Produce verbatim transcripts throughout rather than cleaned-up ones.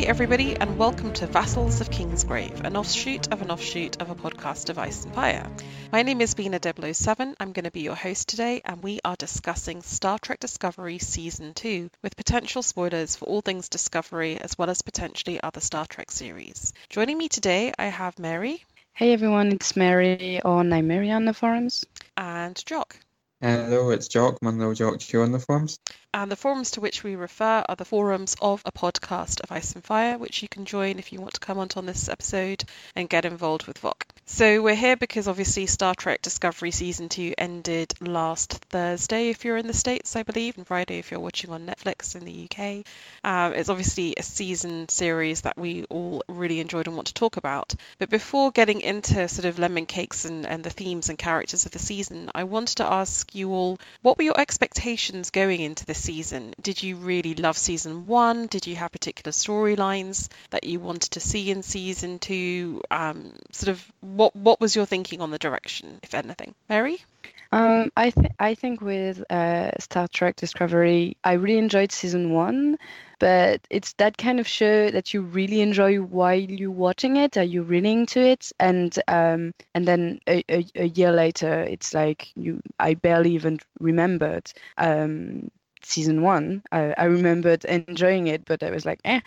everybody, and welcome to Vassals of Kingsgrave, an offshoot of an offshoot of a podcast of Ice and Fire. My name is Bina double oh seven, I'm going to be your host today, and we are discussing Star Trek Discovery Season two, with potential spoilers for all things Discovery, as well as potentially other Star Trek series. Joining me today, I have Mary. Hey everyone, it's Mary, or Nymeria on the forums. And Jock. Hello, it's Jock, Munro Jock here on the forums. And the forums to which we refer are the forums of a podcast of Ice and Fire, which you can join if you want to comment on this episode and get involved with V O C. So we're here because obviously Star Trek Discovery Season two ended last Thursday if you're in the States, I believe, and Friday if you're watching on Netflix in the U K. Um, it's obviously a season series that we all really enjoyed and want to talk about. But before getting into sort of lemon cakes and, and the themes and characters of the season, I wanted to ask you all, what were your expectations going into this season? Did you really love season one? Did you have particular storylines that you wanted to see in season two? Um, sort of what what was your thinking on the direction, if anything? Mary? Um, I th- I think with uh, Star Trek Discovery, I really enjoyed season one, but it's that kind of show that you really enjoy while you're watching it. Are you really into it? And um, and then a, a, a year later, it's like you I barely even remembered um, season one. I, I remembered enjoying it, but I was like, eh.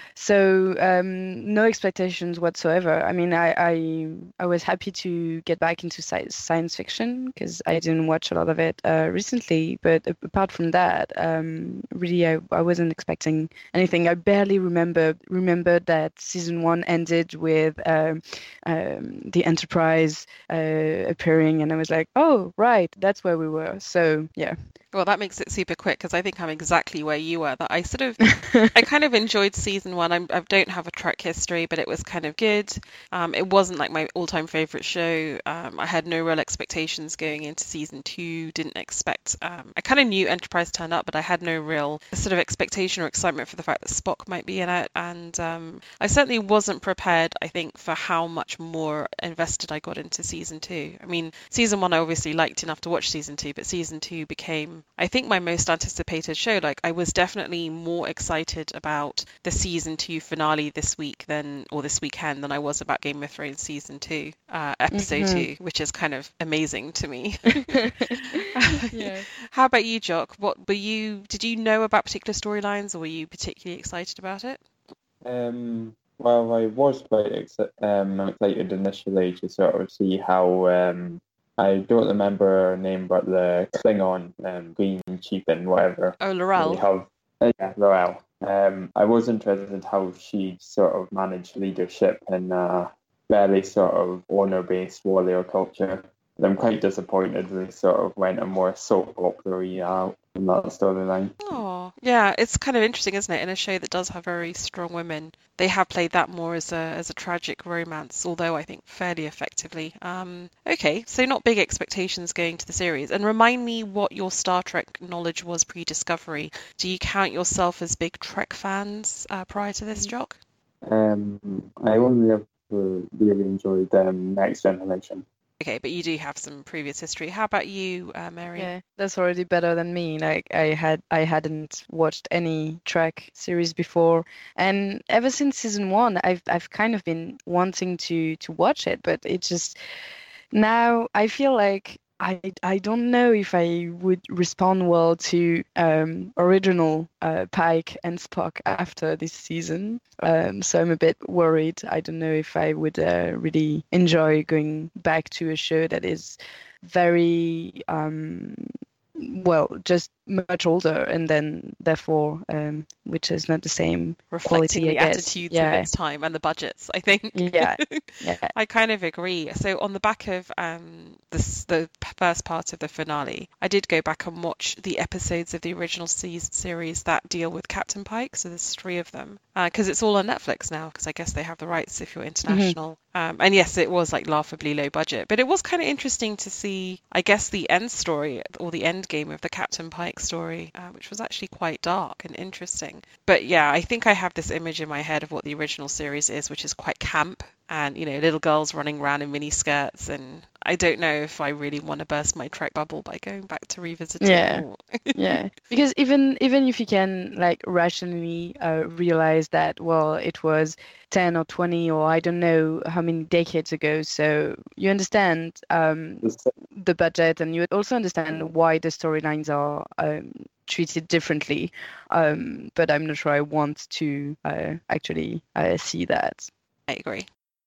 So um, no expectations whatsoever. I mean, I, I I was happy to get back into sci- science fiction because I didn't watch a lot of it uh, recently. But apart from that, um, really, I, I wasn't expecting anything. I barely remember remembered that season one ended with um, um, the Enterprise uh, appearing, and I was like, oh, right, that's where we were. So yeah. Well, that makes it super quick because I think I'm exactly where you were. That I sort of, I kind of enjoyed season one. I'm, I don't have a Trek history, but it was kind of good. Um, it wasn't like my all-time favorite show. Um, I had no real expectations going into season two. Didn't expect. Um, I kind of knew Enterprise turned up, but I had no real sort of expectation or excitement for the fact that Spock might be in it. And um, I certainly wasn't prepared, I think, for how much more invested I got into season two. I mean, season one I obviously liked enough to watch season two, but season two became, I think, my most anticipated show. Like, I was definitely more excited about the season two finale this week than, or this weekend, than I was about Game of Thrones season two, uh, episode mm-hmm. two, which is kind of amazing to me. Yeah. How about you, Jock? What were you? Did you know about particular storylines, or were you particularly excited about it? Um. Well, I was quite ex- um, excited initially to sort of see how. Um, I don't remember her name, but the Klingon, um, Green Cheapin, whatever. Oh, Laurel. Have, uh, yeah, Laurel. Um, I was interested in how she sort of managed leadership in a very sort of honor-based warrior culture. And I'm quite disappointed we sort of went a more soap opera-y out in that storyline. Oh, yeah, it's kind of interesting, isn't it? In a show that does have very strong women, they have played that more as a as a tragic romance, although I think fairly effectively. Um, okay, so not big expectations going to the series. And remind me what your Star Trek knowledge was pre-Discovery. Do you count yourself as big Trek fans uh, prior to this, Jock? Um, I only ever really enjoyed um, Next Generation. Okay, but you do have some previous history. How about you, uh, Mary? Yeah, that's already better than me. Like I had, I hadn't watched any Trek series before, and ever since season one, I've I've kind of been wanting to to watch it, but it just now I feel like I I don't know if I would respond well to um, original uh, Pike and Spock after this season. Um, so I'm a bit worried. I don't know if I would uh, really enjoy going back to a show that is very um, well, just much older, and then therefore, um, which is not the same reflecting quality, the I guess. attitudes yeah. of its time and the budgets, I think. Yeah, yeah. I kind of agree. So on the back of um, this, the first part of the finale, I did go back and watch the episodes of the original season series that deal with Captain Pike. So there's three of them because uh, it's all on Netflix now. Because I guess they have the rights if you're international. Mm-hmm. Um, and yes, it was like laughably low budget, but it was kind of interesting to see, I guess, the end story or the end game of the Captain Pike story, uh, which was actually quite dark and interesting. But yeah, I think I have this image in my head of what the original series is, which is quite camp and, you know, little girls running around in mini skirts and I don't know if I really want to burst my Trek bubble by going back to revisiting. Yeah. Or... Yeah, because even even if you can like rationally uh, realize that, well, it was ten or twenty or I don't know how many decades ago, so you understand um, the budget, and you also understand why the storylines are um, treated differently. Um, but I'm not sure I want to uh, actually uh, see that. I agree.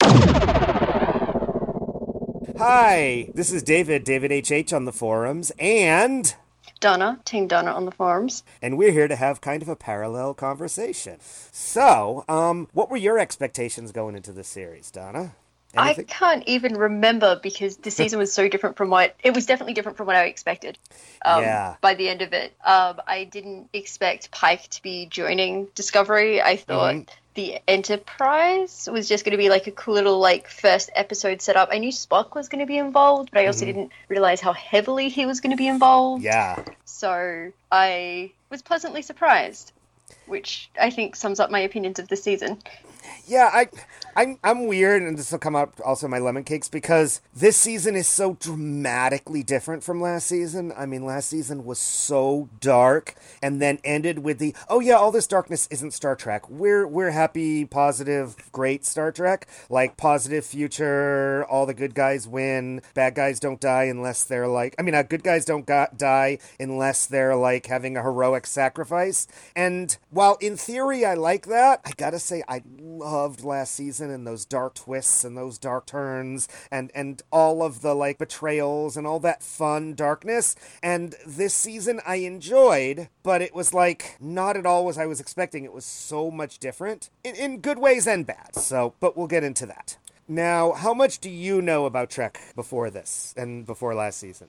Hi, this is David, David H H on the forums, and... Donna, Team Donna on the forums. And we're here to have kind of a parallel conversation. So, um, what were your expectations going into this series, Donna? Anything? I can't even remember because the season was so different from what... It was definitely different from what I expected um, yeah. by the end of it. Um, I didn't expect Pike to be joining Discovery. I thought... Mm-hmm. The Enterprise was just going to be like a cool little like first episode setup. I knew Spock was going to be involved, but I also mm-hmm. didn't realize how heavily he was going to be involved. Yeah. So I was pleasantly surprised, which I think sums up my opinions of the season. Yeah, I, I'm, I'm weird, and this will come up also in my lemon cakes, because this season is so dramatically different from last season. I mean, last season was so dark, and then ended with the, oh yeah, all this darkness isn't Star Trek. We're, we're happy, positive, great Star Trek. Like, positive future, all the good guys win, bad guys don't die unless they're like, I mean, uh, good guys don't go- die unless they're like having a heroic sacrifice. And while in theory I like that, I gotta say, I loved last season and those dark twists and those dark turns and, and all of the like betrayals and all that fun darkness. And this season I enjoyed, but it was like not at all as I was expecting. It was so much different in, in good ways and bad. So, but we'll get into that. Now, how much do you know about Trek before this and before last season?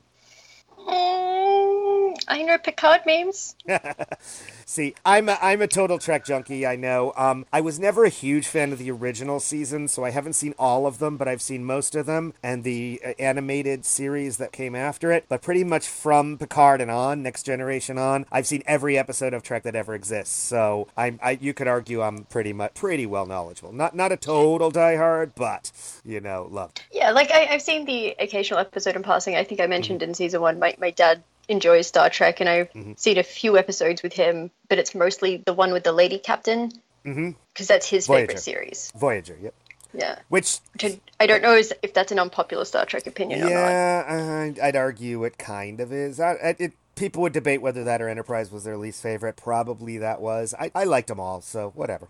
Um, I know Picard memes. See, I'm a, I'm a total Trek junkie, I know. Um, I was never a huge fan of the original season, so I haven't seen all of them, but I've seen most of them, and the uh, animated series that came after it. But pretty much from Picard and on, Next Generation on, I've seen every episode of Trek that ever exists. So I'm, I, you could argue I'm pretty much pretty well knowledgeable. Not not a total diehard, but you know, loved. Yeah, like I, I've seen the occasional episode in passing. I think I mentioned mm-hmm. in season one, my my dad enjoys Star Trek, and I've mm-hmm. seen a few episodes with him, but it's mostly the one with the lady captain, because mm-hmm. that's his Voyager. favorite series. Voyager, yep. Yeah. Which, Which I, I don't know is if that's an unpopular Star Trek opinion yeah, or not. Yeah, uh, I'd argue it kind of is. I, I, it, people would debate whether that or Enterprise was their least favorite. Probably that was. I, I liked them all, so whatever.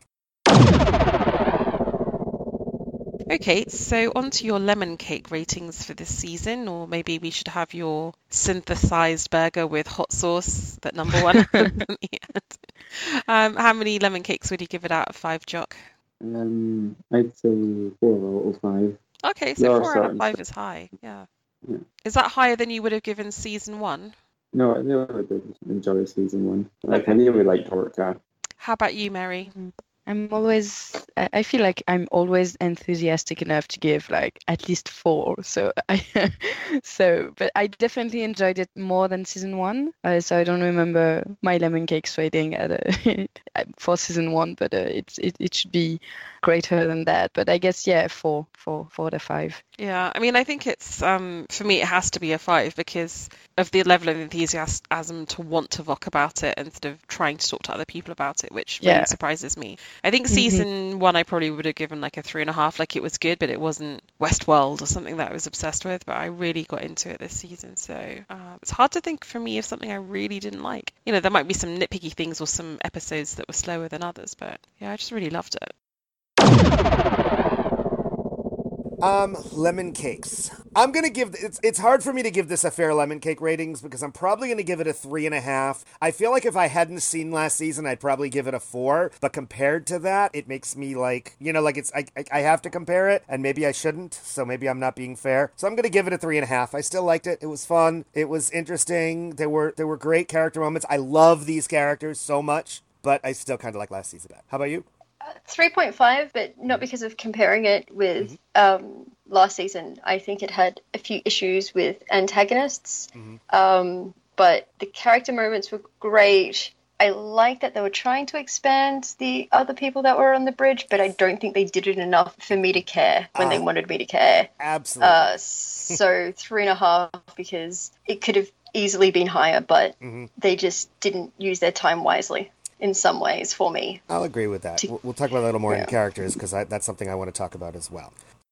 Okay, so on to your lemon cake ratings for this season, or maybe we should have your synthesized burger with hot sauce, that number one. um, how many lemon cakes would you give it out of five, Jock? Um, I'd say four out of five. Okay, so four out of five is high, yeah. yeah. Is that higher than you would have given season one? No, I never did enjoy season one. Like, okay. I really liked Orca. How about you, Mary? I'm always, I feel like I'm always enthusiastic enough to give like at least four. So I, so, but I definitely enjoyed it more than season one. Uh, so I don't remember my lemon cakes rating at a, for season one, but uh, it's, it, it should be greater than that. But I guess, yeah, four, four, four to five. Yeah, I mean, I think it's, um, for me, it has to be a five because of the level of enthusiasm to want to talk about it instead of trying to talk to other people about it, which really yeah. surprises me. I think season mm-hmm. one I probably would have given like a three and a half, like it was good, but it wasn't Westworld or something that I was obsessed with, but I really got into it this season. So uh, it's hard to think for me of something I really didn't like. You know, there might be some nitpicky things or some episodes that were slower than others, but yeah, I just really loved it. Um, lemon cakes. I'm gonna give, it's it's hard for me to give this a fair lemon cake ratings because I'm probably gonna give it a three and a half. I feel like if I hadn't seen last season, I'd probably give it a four, but compared to that, it makes me like, you know, like it's, I, I, I have to compare it, and maybe I shouldn't, so maybe I'm not being fair. So I'm gonna give it a three and a half. I still liked it. It was fun. It was interesting. There were, there were great character moments. I love these characters so much, but I still kind of like last season. How about you? three point five, but not because of comparing it with mm-hmm. um, last season. I think it had a few issues with antagonists, mm-hmm. um, but the character moments were great. I like that they were trying to expand the other people that were on the bridge, but I don't think they did it enough for me to care when uh, they wanted me to care. Absolutely. Uh, so three and a half, because it could have easily been higher, but mm-hmm. they just didn't use their time wisely in some ways for me. I'll agree with that. To, we'll talk about that a little more yeah. in characters, because that's something I want to talk about as well.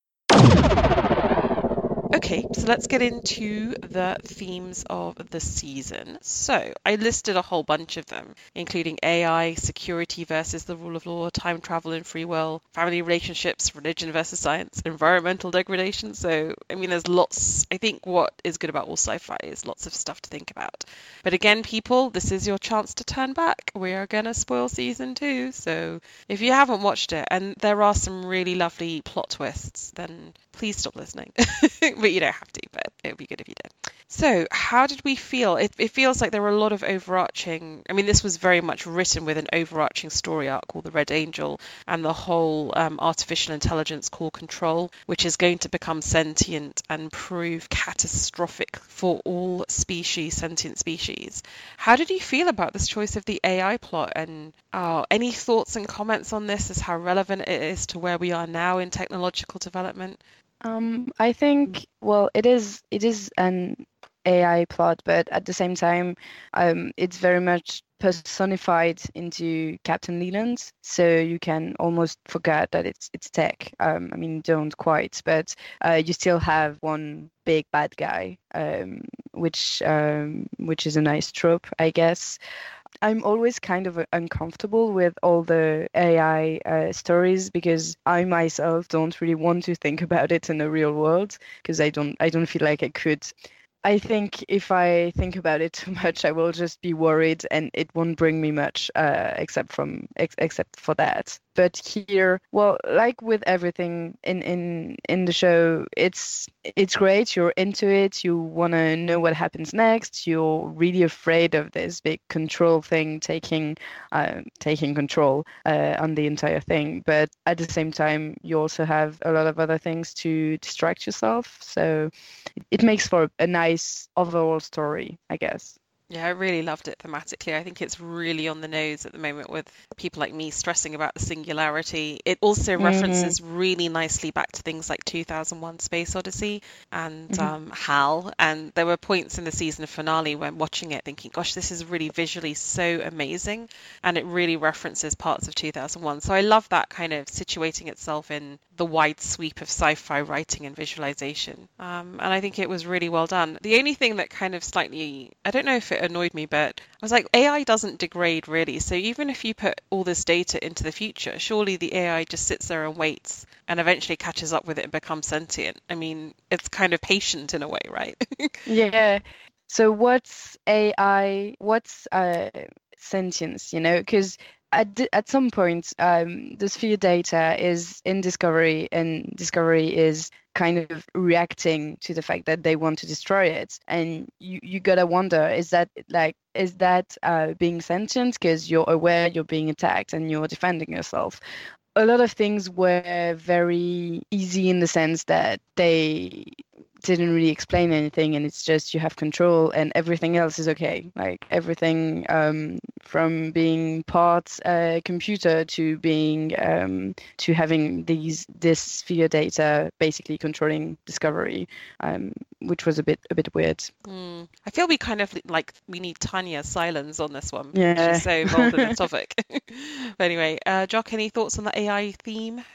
Okay, so let's get into the themes of the season. So I listed a whole bunch of them, including A I, security versus the rule of law, time travel and free will, family relationships, religion versus science, environmental degradation. So, I mean, there's lots. I think what is good about all sci-fi is lots of stuff to think about. But again, people, this is your chance to turn back. We are going to spoil season two. So if you haven't watched it, and there are some really lovely plot twists, then please stop listening. But you don't have to, but it would be good if you did. So how did we feel? It, it feels like there were a lot of overarching, I mean, this was very much written with an overarching story arc called The Red Angel and the whole um, artificial intelligence called Control, which is going to become sentient and prove catastrophic for all species, sentient species. How did you feel about this choice of the A I plot? And uh, any thoughts and comments on this as how relevant it is to where we are now in technological development? Um, I think, well, it is it is an A I plot, but at the same time, um, it's very much personified into Captain Leland, so you can almost forget that it's it's tech. Um, I mean, don't quite, but uh, you still have one big bad guy, um, which um, which is a nice trope, I guess. I'm always kind of uncomfortable with all the A I uh, stories because I myself don't really want to think about it in the real world because I don't I don't feel like I could. I think if I think about it too much, I will just be worried, and it won't bring me much, uh, except from ex- except for that. But here, well, like with everything in, in, in the show, it's it's great. You're into it. You want to know what happens next. You're really afraid of this big control thing taking uh, taking control uh, on the entire thing. But at the same time, you also have a lot of other things to distract yourself. So it makes for a nice overall story, I guess. Yeah, I really loved it thematically. I think it's really on the nose at the moment with people like me stressing about the singularity. It also mm-hmm. references really nicely back to things like two thousand one Space Odyssey and mm-hmm. um, HAL. And there were points in the season finale when watching it thinking, gosh, this is really visually so amazing. And it really references parts of two thousand one. So I love that kind of situating itself in the wide sweep of sci-fi writing and visualization. Um, and I think it was really well done. The only thing that kind of slightly, I don't know if it annoyed me, but I was like, A I doesn't degrade really. So even if you put all this data into the future, surely the A I just sits there and waits and eventually catches up with it and becomes sentient. I mean, it's kind of patient in a way, right? Yeah. So what's A I? What's uh, sentience, you know? Because At, at some point, um, the sphere data is in Discovery, and Discovery is kind of reacting to the fact that they want to destroy it. And you, you gotta wonder, is that like, is that uh, being sentient because you're aware you're being attacked and you're defending yourself? A lot of things were very easy in the sense that they didn't really explain anything, and it's just you have control and everything else is okay. Like everything um, from being part uh, computer to being um, to having these this sphere data basically controlling Discovery, um, which was a bit a bit weird. Mm. I feel we kind of like we need Tanya Silence on this one. Yeah, she's so involved in this topic. But anyway, uh, Jock, any thoughts on the A I theme?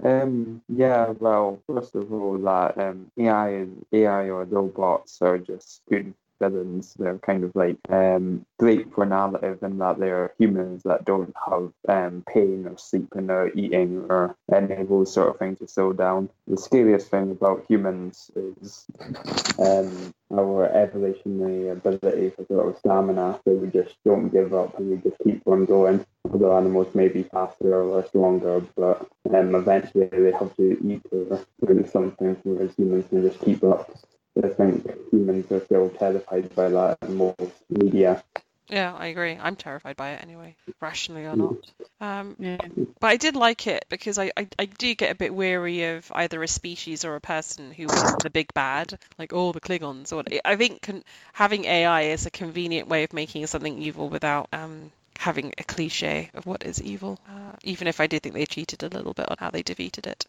Um, yeah, well, first of all, that um, A I and A I or robots are just good villains. They're kind of like um, great for narrative in that they're humans that don't have um, pain or sleeping or eating or any of those sort of things to slow down. The scariest thing about humans is um, our evolutionary ability for sort of stamina, so we just don't give up and we just keep on going. Other animals may be faster or less longer, but um, eventually they have to eat or do something, whereas humans can just keep up. I think humans are still terrified by that in most media. Yeah, I agree. I'm terrified by it anyway, rationally or not. Um, yeah. But I did like it because I, I, I do get a bit weary of either a species or a person who is the big bad, like, oh, the Klingons. Or I think con- having A I is a convenient way of making something evil without um, having a cliche of what is evil, uh, even if I do think they cheated a little bit on how they defeated it.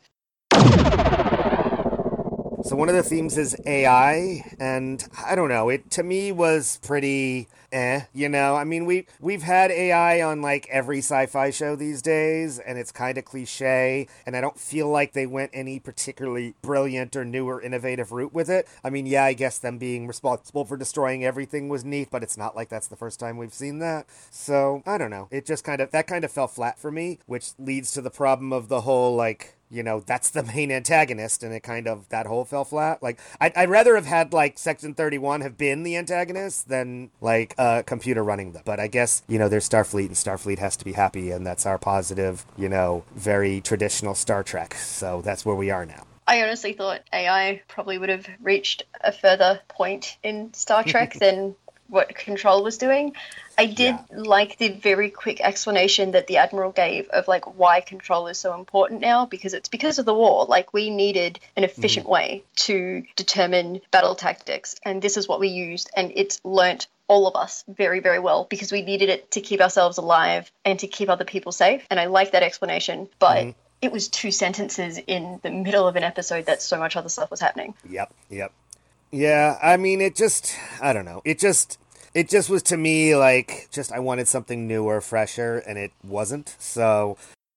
So one of the themes is A I, and I don't know, it to me was pretty eh, you know? I mean, we, we've had A I on like every sci-fi show these days, and it's kind of cliche, and I don't feel like they went any particularly brilliant or new or innovative route with it. I mean, yeah, I guess them being responsible for destroying everything was neat, but it's not like that's the first time we've seen that. So, I don't know. It just kind of, that kind of fell flat for me, which leads to the problem of the whole, like, you know, that's the main antagonist, and it kind of, that whole fell flat. Like, I'd, I'd rather have had, like, Section thirty-one have been the antagonist than, like, a computer running them. But I guess, you know, there's Starfleet, and Starfleet has to be happy, and that's our positive, you know, very traditional Star Trek. So that's where we are now. I honestly thought A I probably would have reached a further point in Star Trek than what Control was doing. I did yeah. like the very quick explanation that the Admiral gave of like why Control is so important now, because it's because of the war. Like, we needed an efficient mm-hmm. way to determine battle tactics, and this is what we used, and it's learnt all of us very, very well, because we needed it to keep ourselves alive and to keep other people safe. And I like that explanation, but mm-hmm. it was two sentences in the middle of an episode that so much other stuff was happening. Yep, yep. Yeah, I mean, it just, I don't know. It just, it just was to me like, just I wanted something newer, fresher, and it wasn't, so.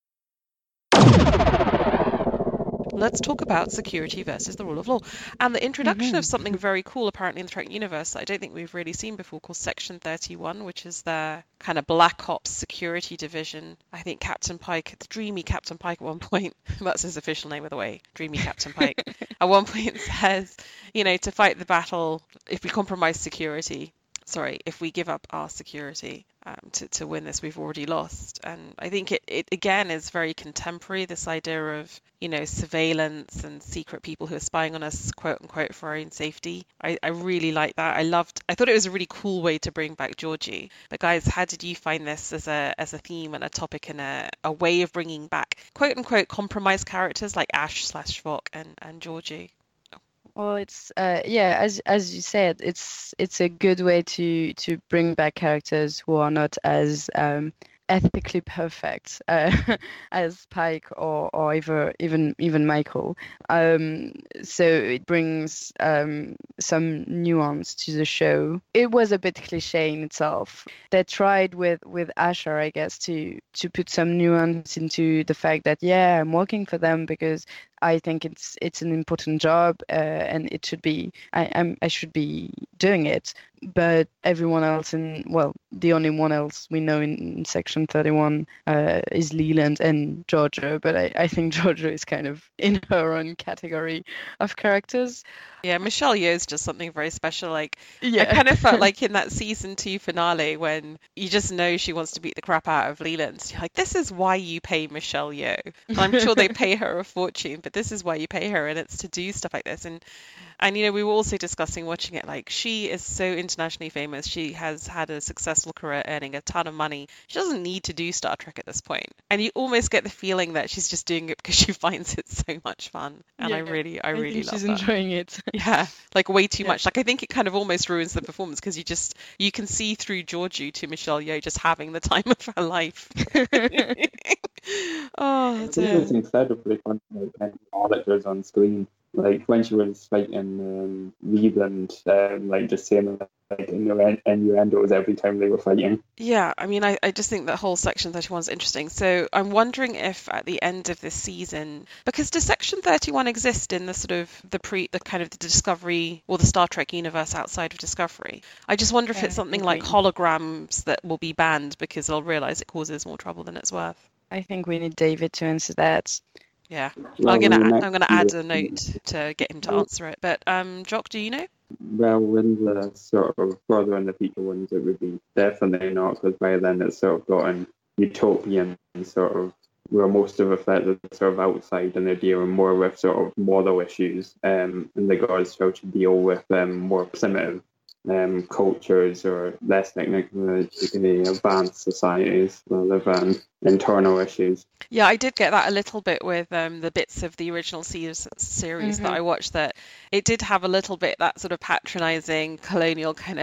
Let's talk about security versus the rule of law, and the introduction Mm-hmm. of something very cool apparently in the Trek universe that I don't think we've really seen before, called Section thirty-one, which is their kind of Black Ops security division. I think Captain Pike, the dreamy Captain Pike at one point, that's his official name, by the way, dreamy Captain Pike, at one point says, you know, to fight the battle, if we compromise security, sorry, if we give up our security um, to, to win this, we've already lost. And I think it, it, again, is very contemporary, this idea of, you know, surveillance and secret people who are spying on us, quote unquote, for our own safety. I, I really like that. I loved, I thought it was a really cool way to bring back Georgie. But guys, how did you find this as a as a theme and a topic and a, a way of bringing back, quote unquote, compromised characters like Ash slash Spock and, and Georgie? Well, it's uh, yeah, as as you said, it's it's a good way to to bring back characters who are not as um, ethically perfect uh, as Pike or or even even even Michael. Um, so it brings um, some nuance to the show. It was a bit cliche in itself. They tried with with Asher, I guess, to to put some nuance into the fact that yeah, I'm working for them because I think it's it's an important job uh, and it should be I I'm, I should be doing it. But everyone else in well, the only one else we know in, in Section thirty-one uh, is Leland and Georgia. But I, I think Georgia is kind of in her own category of characters. Yeah, Michelle Yeoh is just something very special. Like, Yeah. I kind of felt like in that season two finale when you just know she wants to beat the crap out of Leland. You're like, this is why you pay Michelle Yeoh. And I'm sure they pay her a fortune, but this is why you pay her, and it's to do stuff like this. And and you know, we were also discussing watching it. Like, she is so internationally famous. She has had a successful career, earning a ton of money. She doesn't need to do Star Trek at this point. And you almost get the feeling that she's just doing it because she finds it so much fun. And I Yeah, really, I I really think love she's that. enjoying it. Yeah, like way too Yeah. much. Like, I think it kind of almost ruins the performance because you just you can see through Georgiou to Michelle Yeoh just having the time of her life. Oh, I that's think it. it's incredibly fun, like, and all that goes on screen. Like, when she was fighting um, Leland, um, like, just saying, like, innuen- innuendos every time they were fighting. Yeah, I mean, I, I just think that whole Section thirty-one is interesting. So I'm wondering if at the end of this season, because does Section thirty-one exist in the sort of the pre, the kind of the Discovery or the Star Trek universe outside of Discovery? I just wonder if Yeah, it's something I like agree. holograms that will be banned because they'll realize it causes more trouble than it's worth. I think we need David to answer that. Yeah, Well, I'm gonna in the I'm next gonna add year- a note to get him to answer it. But um, Jock, do you know? Well, when the sort of further in the future ones, it would be definitely not, because by then it's sort of gotten utopian sort of, where most of the threats are sort of outside and they're dealing more with sort of moral issues um, in regards to how to deal with um, more primitive um, cultures or less technically advanced societies rather than internal issues. Yeah, I did get that a little bit with um, the bits of the original series, series that Mhm. I watched, that it did have a little bit that sort of patronizing colonial kind of,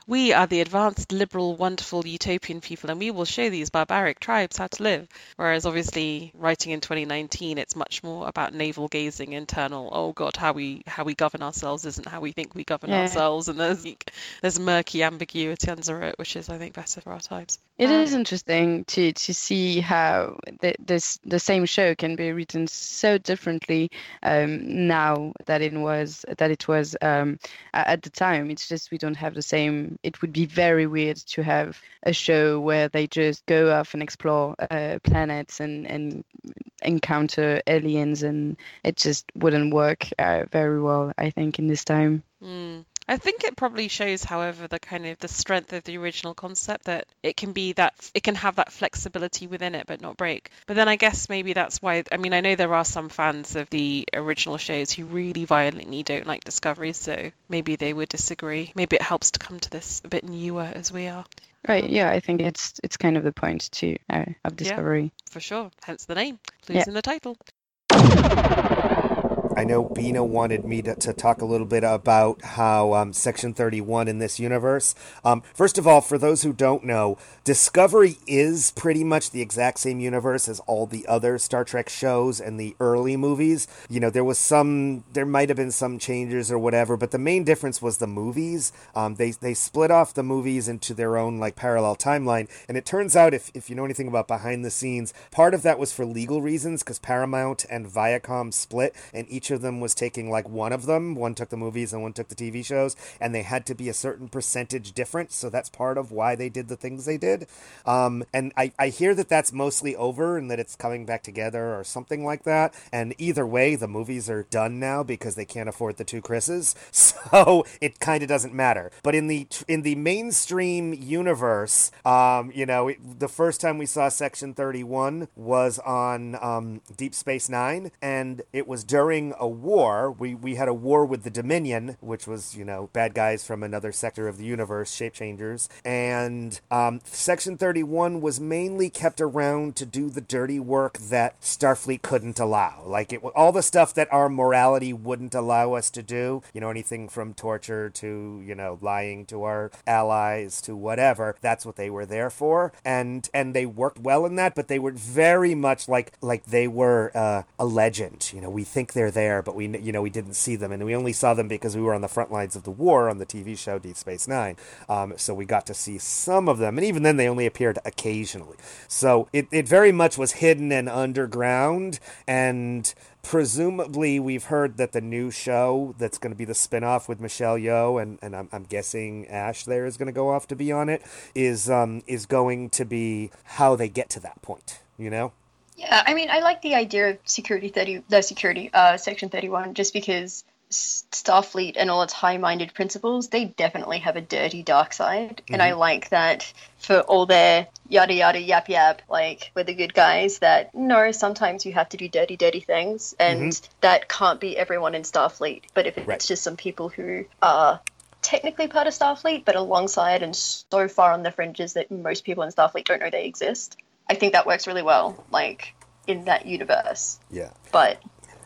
we are the advanced, liberal, wonderful, utopian people, and we will show these barbaric tribes how to live. Whereas obviously writing in twenty nineteen, it's much more about navel gazing, internal, oh God, how we how we govern ourselves isn't how we think we govern Yeah. ourselves. And there's there's murky ambiguity under it, which is, I think, better for our times. It Um, is interesting to to see how the, this the same show can be written so differently um, now that it was that it was um, a- at the time. It's just we don't have the same. It would be very weird to have a show where they just go off and explore uh, planets and and encounter aliens, and it just wouldn't work uh, very well, I think, in this time. Mm. I think it probably shows, however, the kind of the strength of the original concept, that it can be that it can have that flexibility within it but not break. But then I guess maybe that's why, I mean, I know there are some fans of the original shows who really violently don't like Discovery, so maybe they would disagree. Maybe it helps to come to this a bit newer as we are. Right? Yeah, I think it's it's kind of the point too uh, of Discovery. For sure, hence the name, clues Yeah. in the title. I know Bina wanted me to, to talk a little bit about how um, Section thirty-one in this universe. Um, first of all, for those who don't know, Discovery is pretty much the exact same universe as all the other Star Trek shows and the early movies. You know, there was some, there might have been some changes or whatever, but the main difference was the movies. Um, they they split off the movies into their own like parallel timeline, and it turns out, if if you know anything about behind the scenes, part of that was for legal reasons because Paramount and Viacom split, and each of them was taking like one of them. One took the movies and one took the T V shows, and they had to be a certain percentage different. So that's part of why they did the things they did. Um, and I, I hear that that's mostly over and that it's coming back together or something like that. And either way, the movies are done now because they can't afford the two Chris's. So it kind of doesn't matter. But in the in the mainstream universe, um, you know, it, the first time we saw Section thirty-one was on um, Deep Space Nine, and it was during a war. We we had a war with the Dominion, which was, you know, bad guys from another sector of the universe, shapechangers. And um, Section thirty-one was mainly kept around to do the dirty work that Starfleet couldn't allow. Like, it all the stuff that our morality wouldn't allow us to do, you know, anything from torture to, you know, lying to our allies to whatever, that's what they were there for. And and they worked well in that, but they were very much like like they were uh, a legend. You know, we think they're there, but we, you know, we didn't see them, and we only saw them because we were on the front lines of the war on the T V show Deep Space Nine. Um, so we got to see some of them, and even then they only appeared occasionally. So it, it very much was hidden and underground, and presumably we've heard that the new show that's going to be the spin-off with Michelle Yeoh, and, and I'm, I'm guessing Ash there is going to go off to be on it, is um, is going to be how they get to that point, you know? Yeah, I mean, I like the idea of security thirty, the security uh, section thirty-one, just because Starfleet and all its high-minded principles, they definitely have a dirty dark side, mm-hmm. and I like that for all their yada yada yap yap, like we're the good guys. That no, sometimes you have to do dirty, dirty things, and mm-hmm. that can't be everyone in Starfleet. But if it's right. just some people who are technically part of Starfleet, but alongside and so far on the fringes that most people in Starfleet don't know they exist, I think that works really well, like, in that universe. Yeah. But,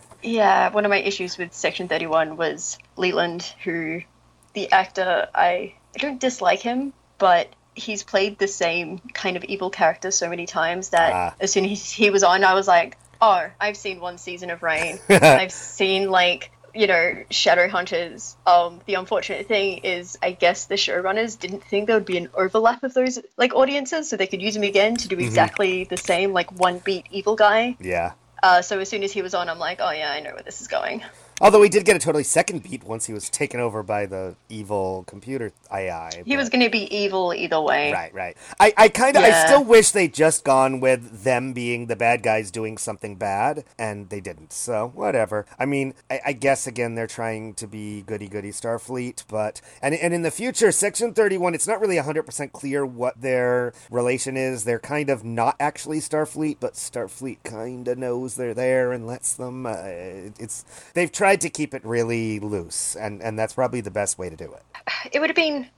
yeah, one of my issues with Section thirty-one was Leland, who, the actor, I, I don't dislike him, but he's played the same kind of evil character so many times that ah. as soon as he was on, I was like, oh, I've seen one season of Reign. I've seen, like, you know, Shadowhunters. Um, the unfortunate thing is, I guess the showrunners didn't think there would be an overlap of those, like, audiences, so they could use him again to do mm-hmm. exactly the same, like, one-beat evil guy. Yeah. Uh, so as soon as he was on, I'm like, oh yeah, I know where this is going. Although he did get a totally second beat once he was taken over by the evil computer A I. He but... was going to be evil either way. Right, right. I, I kind of, yeah. I still wish they'd just gone with them being the bad guys doing something bad, and they didn't. So, whatever. I mean, I, I guess, again, they're trying to be goody-goody Starfleet, but... And, and in the future, Section thirty-one, it's not really one hundred percent clear what their relation is. They're kind of not actually Starfleet, but Starfleet kind of knows they're there and lets them... Uh, it's... They've tried to keep it really loose, and, and that's probably the best way to do it. It would have been,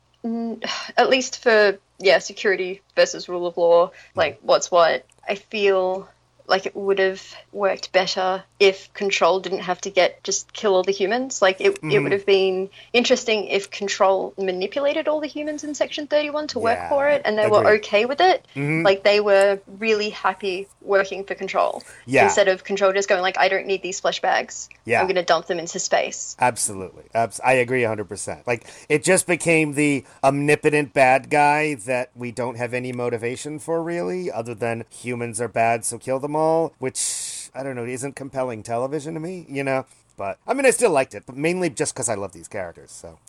at least for, yeah, security versus rule of law, like, what's what, I feel like it would have worked better if Control didn't have to get just kill all the humans. Like it, Mm-hmm. it would have been interesting if Control manipulated all the humans in Section thirty-one to work Yeah, for it, and they were agreed. okay with it. Mhm. Like they were really happy working for Control, Yeah. instead of Control just going like, I don't need these flesh bags. Yeah. I'm going to dump them into space. Absolutely. Abs- I agree one hundred percent. Like, it just became the omnipotent bad guy that we don't have any motivation for, really, other than humans are bad, so kill them all, which, I don't know, isn't compelling television to me, you know? But, I mean, I still liked it, but mainly just because I love these characters, so.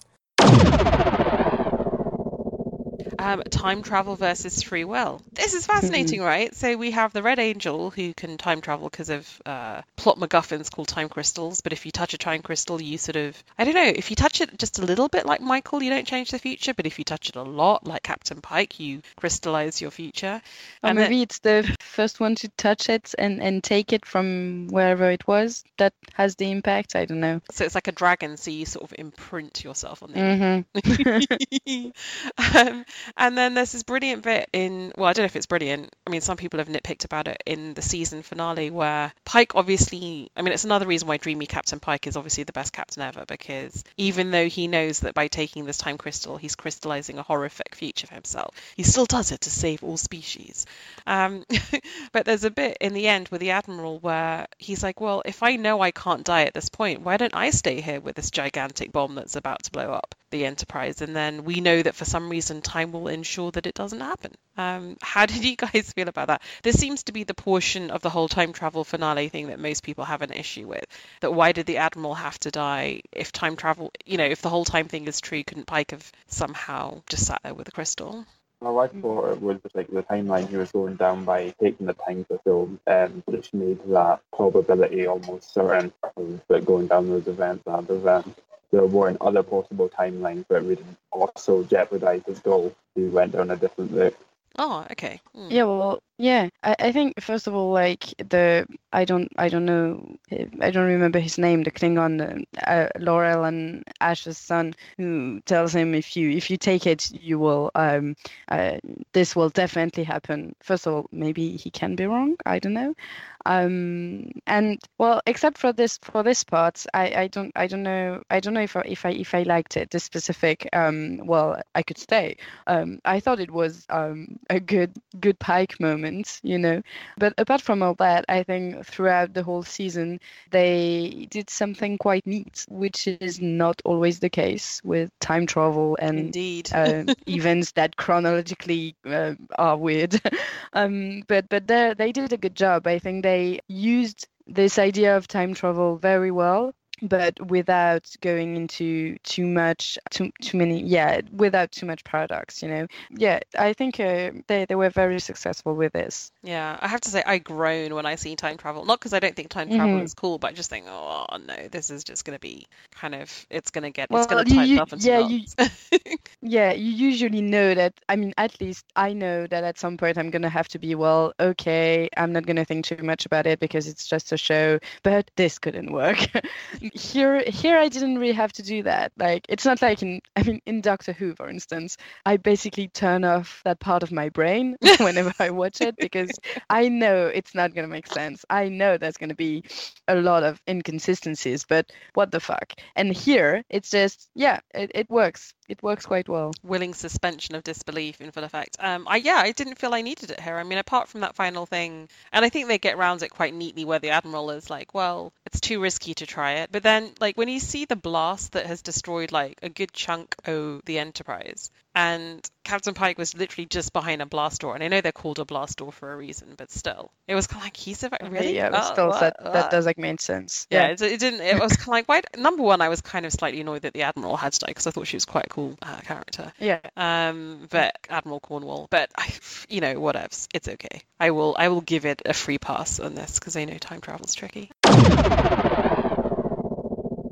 Um, time travel versus free will. This is fascinating, right? So we have the Red Angel who can time travel because of uh, plot MacGuffins called time crystals. But if you touch a time crystal, you sort of, I don't know, if you touch it just a little bit like Michael, you don't change the future. But if you touch it a lot like Captain Pike, you crystallize your future. Or And maybe then- it's the first one to touch it and, and take it from wherever it was that has the impact. I don't know. so it's like a dragon, so you sort of imprint yourself on the Mm-hmm. um, and then there's this brilliant bit in, well, I don't know if it's brilliant. I mean, some people have nitpicked about it in the season finale where Pike obviously, I mean, it's another reason why Dreamy Captain Pike is obviously the best captain ever, because even though he knows that by taking this time crystal, he's crystallizing a horrific future for himself, he still does it to save all species. Um, but there's a bit in the end with the Admiral where he's like, well, if I know I can't die at this point, why don't I stay here with this gigantic bomb that's about to blow up the Enterprise? And then we know that for some reason time will ensure that it doesn't happen. Um, how did you guys feel about that? This seems to be the portion of the whole time travel finale thing that most people have an issue with. That why did the Admiral have to die if time travel, you know, if the whole time thing is true, couldn't Pike have somehow just sat there with a crystal? Well, I thought it was like the timeline he was going down by taking the time to film, um, which made that probability almost certain of it going down those events rather than there weren't other possible timelines that would also jeopardize his goal. He went down a different route. Oh, okay. Hmm. Yeah, well, yeah. I, I think first of all, like the I don't I don't know I don't remember his name. The Klingon, uh, Laurel and Ash's son, who tells him if you if you take it, you will um uh, this will definitely happen. First of all, maybe he can be wrong. I don't know. Um and well, except for this for this part, I, I don't I don't know I don't know if I, if I if I liked it. This specific um well, I could stay. Um, I thought it was um a good good Pike moment, you know. But apart from all that, I think throughout the whole season they did something quite neat, which is not always the case with time travel and Indeed. uh, events that chronologically uh, are weird. um, but but they they did a good job. I think they used this idea of time travel very well, but without going into too much, too too many, yeah, without too much paradox, you know. Yeah, I think uh, they they were very successful with this. Yeah, I have to say I groan when I see time travel. Not because I don't think time travel Mhm. is cool, but I just think, oh no, this is just going to be kind of, it's going to get, Well, it's going to you- tie you- itself into yeah, you- knots. Yeah, you usually know that. I mean, at least I know that at some point I'm gonna have to be, well, okay, I'm not gonna think too much about it because it's just a show, but this couldn't work. here, here I didn't really have to do that. Like, it's not like in, I mean, in Doctor Who, for instance, I basically turn off that part of my brain whenever I watch it because I know it's not gonna make sense. I know there's gonna be a lot of inconsistencies, but what the fuck? And here, it's just, yeah, it, it works. It works quite well. Willing suspension of disbelief in full effect. Um, I yeah, I didn't feel I needed it here. I mean, apart from that final thing, and I think they get around it quite neatly, where the Admiral is like, "Well, it's too risky to try it." But then, like when you see the blast that has destroyed like a good chunk of the Enterprise, and Captain Pike was literally just behind a blast door, and I know they're called a blast door for a reason, but still, it was kind of like he's about really. Yeah, but Oh, still, what? that, What? that does like make sense. Yeah, it, it didn't. It was kind of like, why? Number one, I was kind of slightly annoyed that the Admiral had to die because I thought she was quite a cool uh, character. Yeah. Um, but Admiral Cornwall. But I, you know, whatevs. It's okay. I will. I will give it a free pass on this because I know time travel's tricky.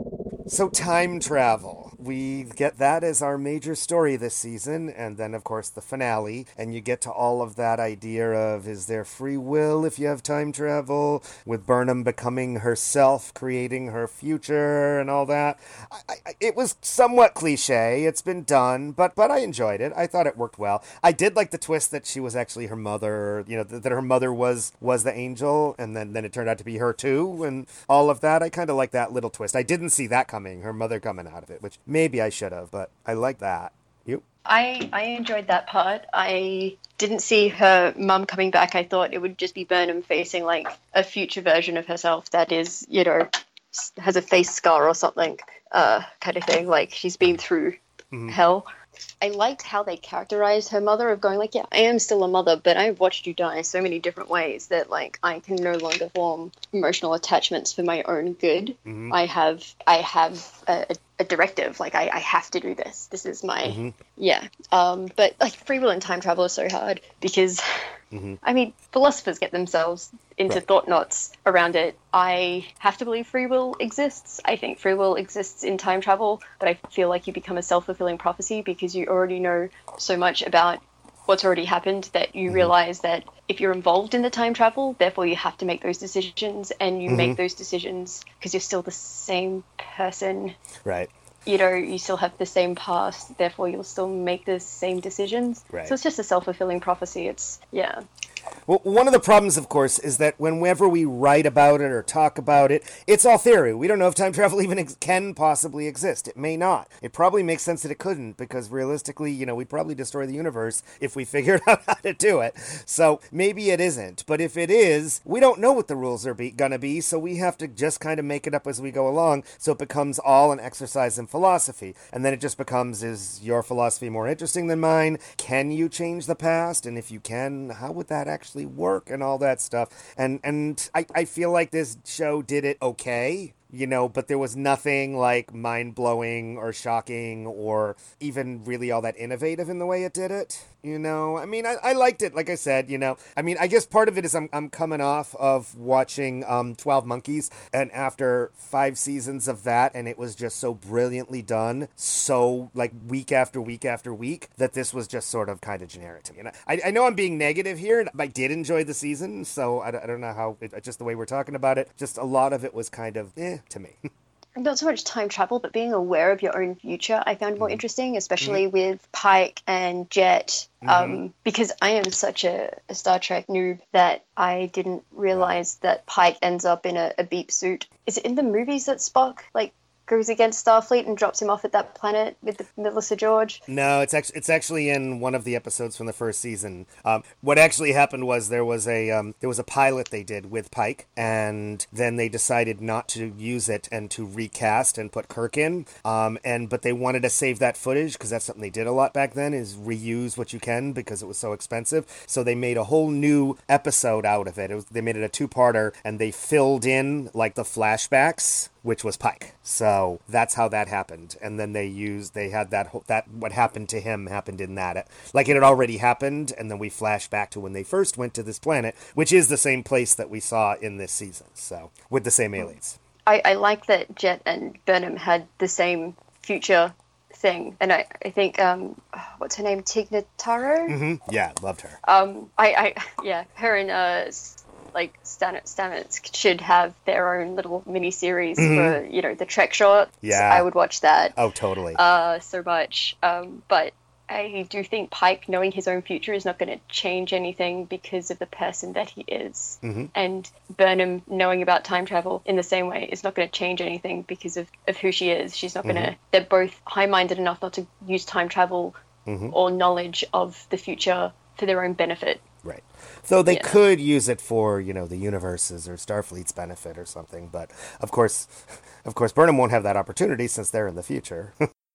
So time travel. We get that as our major story this season, and then of course the finale, and you get to all of that idea of is there free will if you have time travel, with Burnham becoming herself, creating her future and all that. I, I, it was somewhat cliche, it's been done, but but I enjoyed it. I thought it worked well. I did like the twist that she was actually her mother, you know, that, that her mother was was the angel, and then, then it turned out to be her too, and all of that. I kind of like that little twist. I didn't see that coming, her mother coming out of it, which maybe I should have, but I like that. You? I, I enjoyed that part. I didn't see her mum coming back. I thought it would just be Burnham facing like a future version of herself that is, you know, has a face scar or something, uh, kind of thing. Like she's been through mm-hmm. hell. I liked how they characterized her mother of going like, yeah, I am still a mother, but I've watched you die so many different ways that like I can no longer form emotional attachments for my own good. Mm-hmm. I have I have a, a directive, like I, I have to do this. This is my mm-hmm. yeah. Um, but like free will and time travel is so hard because mm-hmm. I mean philosophers get themselves into right. thought knots around it. I have to believe free will exists. I think free will exists in time travel, but I feel like you become a self-fulfilling prophecy because you already know so much about what's already happened that you mm-hmm. realize that if you're involved in the time travel, therefore you have to make those decisions, and you mm-hmm. make those decisions because you're still the same person. Right. You know, you still have the same past, therefore you'll still make the same decisions. Right. So it's just a self-fulfilling prophecy. It's, yeah. Well, one of the problems, of course, is that whenever we write about it or talk about it, it's all theory. We don't know if time travel even ex- can possibly exist. It may not. It probably makes sense that it couldn't, because realistically, you know, we'd probably destroy the universe if we figured out how to do it. So maybe it isn't. But if it is, we don't know what the rules are be- gonna be, so we have to just kind of make it up as we go along, so it becomes all an exercise in philosophy. And then it just becomes, is your philosophy more interesting than mine? Can you change the past? And if you can, how would that actually work and all that stuff? And and I, I feel like this show did it okay, you know, but there was nothing like mind-blowing or shocking or even really all that innovative in the way it did it, you know. I mean, I, I liked it, like I said, you know. I mean, I guess part of it is I'm I'm coming off of watching um, twelve Monkeys, and after five seasons of that, and it was just so brilliantly done, so, like, week after week after week, that this was just sort of kind of generic to me. And I, I know I'm being negative here, and I did enjoy the season, so I, I don't know how, it, just the way we're talking about it, just a lot of it was kind of, eh, to me. Not so much time travel, but being aware of your own future I found more mm-hmm. interesting, especially mm-hmm. with Pike and Jet, mm-hmm. um, because I am such a, a Star Trek noob that I didn't realize yeah. that Pike ends up in a, a beep suit. Is it in the movies that Spock, like, goes against Starfleet and drops him off at that planet with the Melissa George? No, it's actually it's actually in one of the episodes from the first season. Um, what actually happened was there was a um, there was a pilot they did with Pike, and then they decided not to use it and to recast and put Kirk in. Um, and but they wanted to save that footage because that's something they did a lot back then, is reuse what you can because it was so expensive. So they made a whole new episode out of it. It was, they made it a two-parter, and they filled in like the flashbacks, which was Pike. So that's how that happened. And then they used, they had that, that what happened to him happened in that. Like it had already happened, and then we flash back to when they first went to this planet, which is the same place that we saw in this season. So, with the same aliens. I, I like that Jet and Burnham had the same future thing. And I, I think, um, what's her name? Tig Notaro? Mm-hmm. Yeah, loved her. Um, I, I, yeah, her and, uh, like Stamets, Stamets should have their own little mini series mm-hmm. for, you know, the Trek shorts. Yeah, I would watch that. Oh, totally. Uh, so much. Um, but I do think Pike knowing his own future is not going to change anything because of the person that he is. Mm-hmm. And Burnham knowing about time travel in the same way is not going to change anything because of, of who she is. She's not mm-hmm. going to. They're both high-minded enough not to use time travel mm-hmm. or knowledge of the future for their own benefit. Right. Though they yeah. could use it for, you know, the universe's or Starfleet's benefit or something. But, of course, of course, Burnham won't have that opportunity since they're in the future.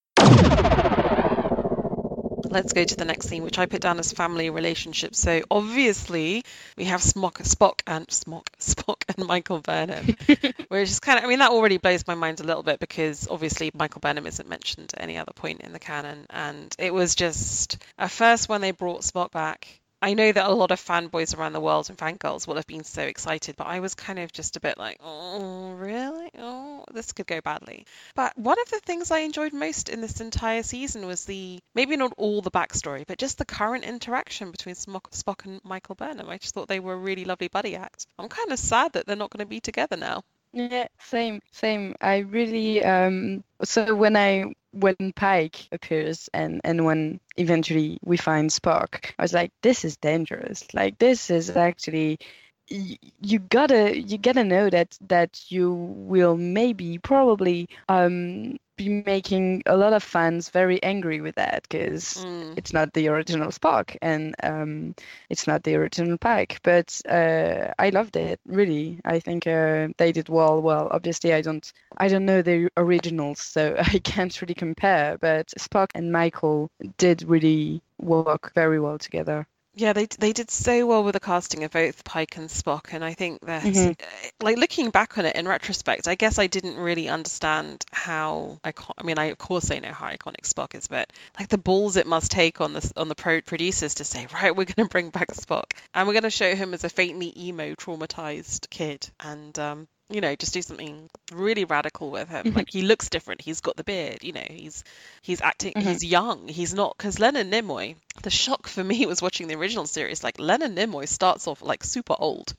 Let's go to the next scene, which I put down as family relationships. So obviously we have Spock, Spock and Spock, Spock and Michael Burnham, which is kind of, I mean, that already blows my mind a little bit because obviously Michael Burnham isn't mentioned at any other point in the canon. And it was just, at first when they brought Spock back, I know that a lot of fanboys around the world and fangirls will have been so excited, but I was kind of just a bit like, oh, really? Oh, this could go badly. But one of the things I enjoyed most in this entire season was the, maybe not all the backstory, but just the current interaction between Spock Spock and Michael Burnham. I just thought they were a really lovely buddy act. I'm kind of sad that they're not going to be together now. Yeah, same, same. I really um so when I when Pike appears and and when eventually we find Spock, I was like, this is dangerous. Like this is actually y- you gotta you gotta know that that you will maybe probably um be making a lot of fans very angry with that because Mm. it's not the original Spock and um it's not the original Pike, but uh, I loved it really. I think uh, they did well. Well, obviously I don't, I don't know the originals, so I can't really compare. But Spock and Michael did really work very well together. Yeah, they they did so well with the casting of both Pike and Spock, and I think that, Mhm. uh, like looking back on it in retrospect, I guess I didn't really understand how icon- I mean, I of course I know how iconic Spock is, but like the balls it must take on the on the pro- producers to say, right, we're going to bring back Spock, and we're going to show him as a faintly emo, traumatized kid, and um, you know, just do something really radical with him. Mhm. Like he looks different. He's got the beard. You know, he's he's acting. Mhm. He's young. He's not because Leonard Nimoy. The shock for me was watching the original series. Like Leonard Nimoy starts off like super old.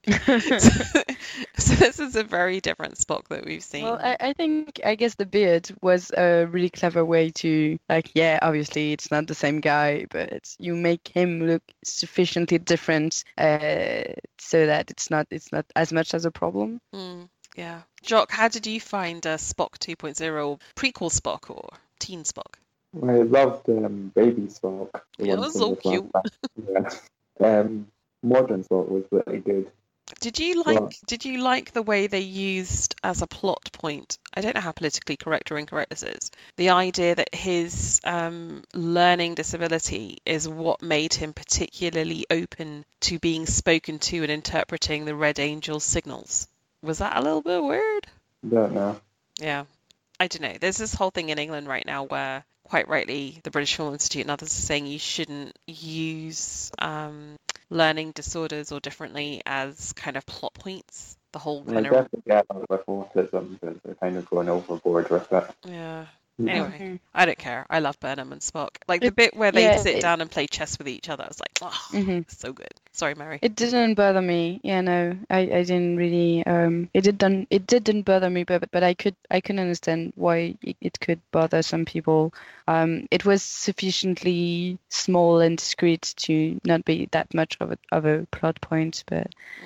so, so this is a very different Spock that we've seen. Well, I, I think I guess the beard was a really clever way to like, yeah, obviously it's not the same guy, but you make him look sufficiently different uh, so that it's not it's not as much as a problem. Mm, yeah. Jock, how did you find uh, Spock two point oh, prequel Spock or teen Spock? I loved um, Baby Spock. the Yeah, one it was from so the cute. flashback. Yeah. Um, Modern Spock was really good. Did you like Well- did you like the way they used as a plot point? I don't know how politically correct or incorrect this is. The idea that his um, learning disability is what made him particularly open to being spoken to and interpreting the Red Angel's signals. Was that a little bit weird? Don't know. Yeah. I don't know. There's this whole thing in England right now where, quite rightly, the British Film Institute and others are saying you shouldn't use um, learning disorders or differently as kind of plot points. The whole I kind of definitely get that with autism because they're kind of going overboard with it. yeah. Yeah. Anyway, Mhm. I don't care. I love Burnham and Spock. Like the It- bit where they yeah, sit it- down and play chess with each other. I was like, oh, Mhm. so good. Sorry, Mary. It didn't bother me. Yeah, no, I, I didn't really. Um, it didn't. It didn't bother me, but but I could I can understand why it, it could bother some people. Um, it was sufficiently small and discreet to not be that much of a of a plot point. But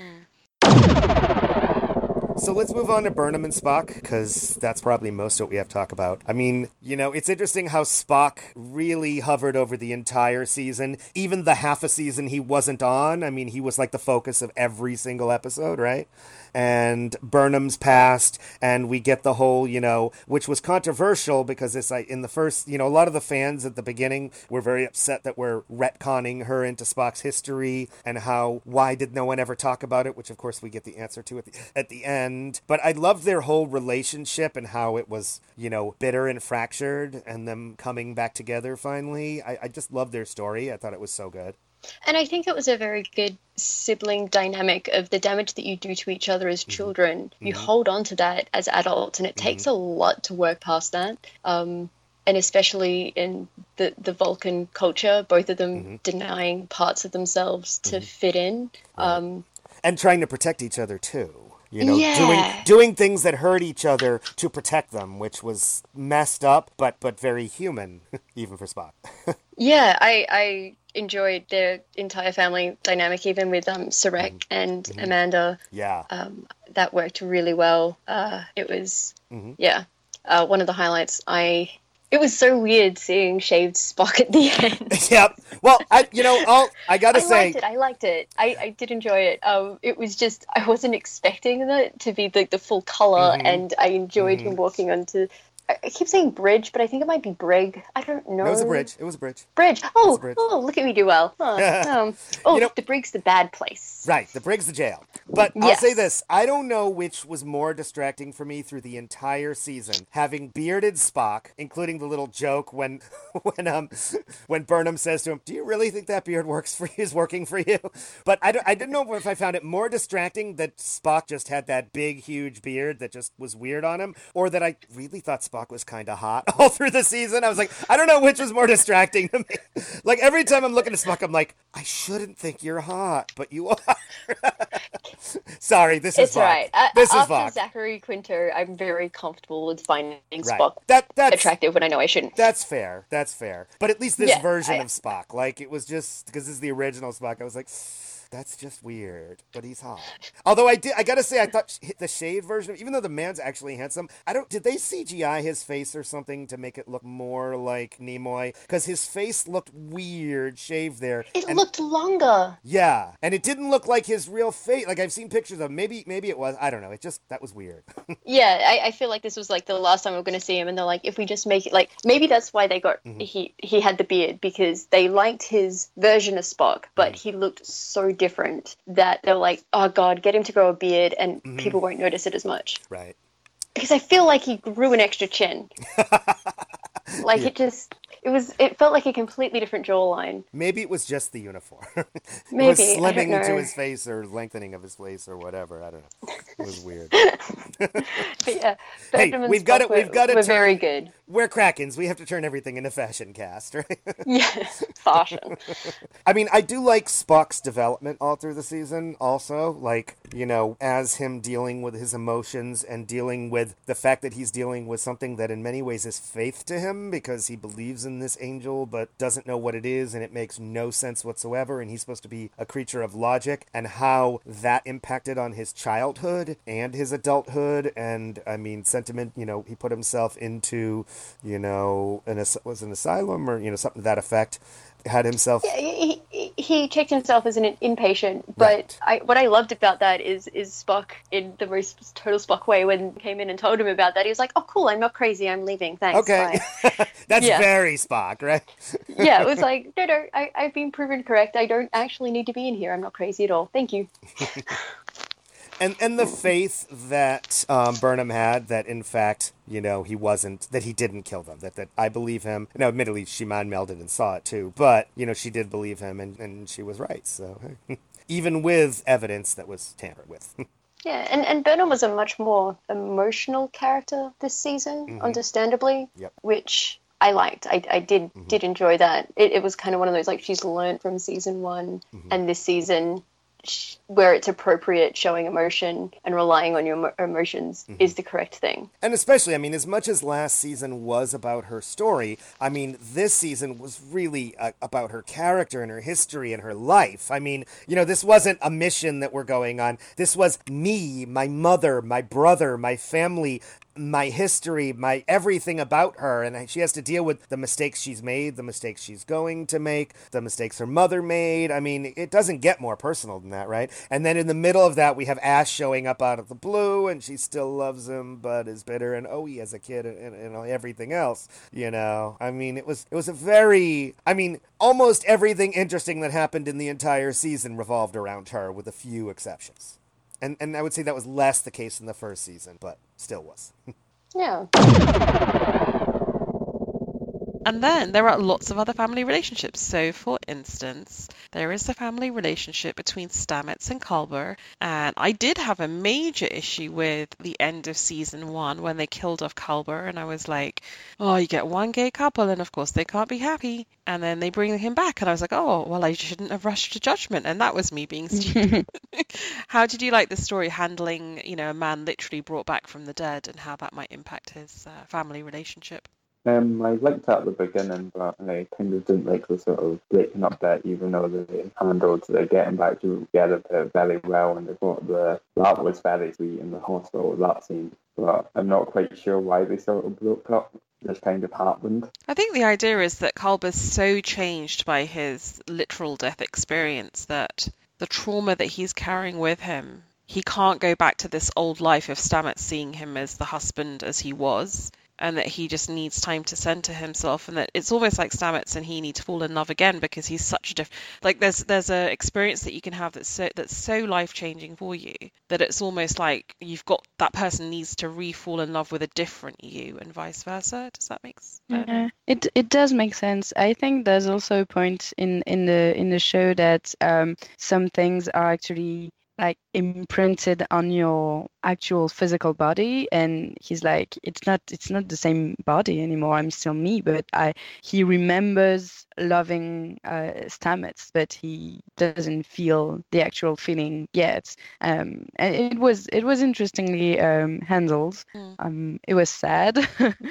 So let's move on to Burnham and Spock, because that's probably most of what we have to talk about. I mean, you know, it's interesting how Spock really hovered over the entire season. Even the half a season he wasn't on, I mean, he was like the focus of every single episode, right? And Burnham's passed, and we get the whole, you know, which was controversial because it's like in the first, you know, a lot of the fans at the beginning were very upset that we're retconning her into Spock's history and how, why did no one ever talk about it, which of course we get the answer to at the, at the end. But I love their whole relationship and how it was, you know, bitter and fractured and them coming back together finally. I, I just love their story. I thought it was so good. And I think it was a very good sibling dynamic of the damage that you do to each other as children. You Mhm. hold on to that as adults, and it takes a lot to work past that. Um, and especially in the, the Vulcan culture, both of them Mhm. denying parts of themselves to Mhm. fit in. Um, And trying to protect each other too. You know, Yeah. doing doing things that hurt each other to protect them, which was messed up, but but very human, even for Spock. yeah, I, I enjoyed their entire family dynamic, even with um, Sarek and Mhm. Amanda. Yeah. Um, that worked really well. Uh, it was, Mhm. yeah, uh, one of the highlights. I it was so weird seeing shaved Spock at the end. Yep. Well, I you know, I'll, I gotta I say, liked it. I liked it. I, I did enjoy it. Um, it was just I wasn't expecting it to be the, the full color, Mhm. and I enjoyed Mhm. him walking onto I I keep saying bridge, but I think it might be brig. I don't know. No, it was a bridge. It was a bridge. Bridge. Oh, a bridge. oh, look at me do well. Oh, um, oh You know- the brig's the bad place. Right, the brig's the jail. But I'll Yes. say this, I don't know which was more distracting for me through the entire season. Having bearded Spock, including the little joke when when um when Burnham says to him, "Do you really think that beard works for you, is working for you?" But I, don't- I didn't know if I found it more distracting that Spock just had that big, huge beard that just was weird on him, or that I really thought Spock was kind of hot all through the season. I was like, I don't know which was more distracting to me. Like, every time I'm looking at Spock, I'm like, I shouldn't think you're hot, but you are. Sorry, this is It's Vogue. right. Uh, This is after Vogue. Zachary Quinto, I'm very comfortable with finding Right. Spock That that's attractive when I know I shouldn't. that's fair. That's fair. But at least this Yeah, version I- of Spock, like it was just because this is the original Spock. I was like, that's just weird, but he's hot. Although I did, I gotta say, I thought sh- the shaved version, even though the man's actually handsome, I don't. Did they C G I his face or something to make it look more like Nimoy? Because his face looked weird shaved there. It and- looked longer. Yeah, and it didn't look like his real face. Like I've seen pictures of. Maybe, maybe it was. I don't know. It just that was weird. Yeah, I, I feel like this was like the last time we were going to see him, and they're like, if we just make it like maybe that's why they got Mm-hmm. he he had the beard because they liked his version of Spock, but Mm. he looked so different that they're like, oh god, get him to grow a beard, and Mm-hmm. people won't notice it as much. Right. Because I feel like he grew an extra chin. Like it just. It was. It felt like a completely different jawline. Maybe it was just the uniform. it Maybe, was I don't slimming to know. his face or lengthening of his face or whatever. I don't know. It was weird. But yeah, Hey, Burnham and we've got Spock it- we've were- got it Were turned- very good. We're Krakens. We have to turn everything into fashion cast, right? Yeah, fashion. I mean, I do like Spock's development all through the season also. Like, you know, as him dealing with his emotions and dealing with the fact that he's dealing with something that in many ways is faith to him because he believes in this angel but doesn't know what it is and it makes no sense whatsoever and he's supposed to be a creature of logic, and how that impacted on his childhood and his adulthood and, I mean, sentiment. You know, he put himself into, you know, an, as- was an asylum or, you know, something to that effect. Had himself... Yeah, he, he, he checked himself as an impatient, but Right. I, what I loved about that is is Spock in the most total Spock way when he came in and told him about that. He was like, "Oh, cool, I'm not crazy. I'm leaving. Thanks. Okay. Bye." That's Yeah. very Spock, right? Yeah, it was like, no, no, I, I've been proven correct. I don't actually need to be in here. I'm not crazy at all. Thank you. And and the faith that um, Burnham had that, in fact, you know, he wasn't, that he didn't kill them, that, that I believe him. Now, admittedly, she mind melded and saw it too, but, you know, she did believe him and, and she was right. So, even with evidence that was tampered with. Yeah, and, and Burnham was a much more emotional character this season, understandably, Yep. which I liked. I, I did did enjoy that. It, it was kind of one of those, like, she's learned from season one, and this season, sh- where it's appropriate, showing emotion and relying on your emo- emotions is the correct thing. And especially, I mean, as much as last season was about her story, I mean, this season was really uh, about her character and her history and her life. I mean, you know, this wasn't a mission that we're going on. This was me, my mother, my brother, my family, my history, my everything about her, and she has to deal with the mistakes she's made, the mistakes she's going to make, the mistakes her mother made. I mean, it doesn't get more personal than that, right? And then in the middle of that, we have Ash showing up out of the blue, and she still loves him, but is bitter, and oh, he has a kid, and, and, and everything else, you know? I mean, it was it was a very, I mean, almost everything interesting that happened in the entire season revolved around her, with a few exceptions. And and I would say that was less the case in the first season, but still was. Yeah. And then there are lots of other family relationships. So, for instance, there is a family relationship between Stamets and Culber. And I did have a major issue with the end of season one when they killed off Culber. And I was like, oh, you get one gay couple, and of course they can't be happy. And then they bring him back. And I was like, oh, well, I shouldn't have rushed to judgment. And that was me being stupid. How did you like the story handling, you know, a man literally brought back from the dead and how that might impact his uh, family relationship? Um, I liked that at the beginning, but I kind of didn't like the sort of breaking up bit, even though they handled the getting back together bit very well, and they thought the that was very sweet in the hospital, that scene. But I'm not quite sure why they sort of broke up. Just kind of happened. I think the idea is that Culber's so changed by his literal death experience that the trauma that he's carrying with him, he can't go back to this old life of Stamets seeing him as the husband as he was. and that he just needs time to center himself, and that it's almost like Stamets and he need to fall in love again because he's such a different, like there's there's a experience that you can have that's so that's so life changing for you that it's almost like you've got that person needs to re-fall in love with a different you and vice versa. Does that make sense? Yeah, it it does make sense. I think there's also a point in in the in the show that um, some things are actually like imprinted on your actual physical body, and he's like, it's not it's not the same body anymore. I'm still me, but I he remembers loving uh, Stamets, but he doesn't feel the actual feeling yet. Um, and it was it was interestingly um, handled. Mm. Um, it was sad.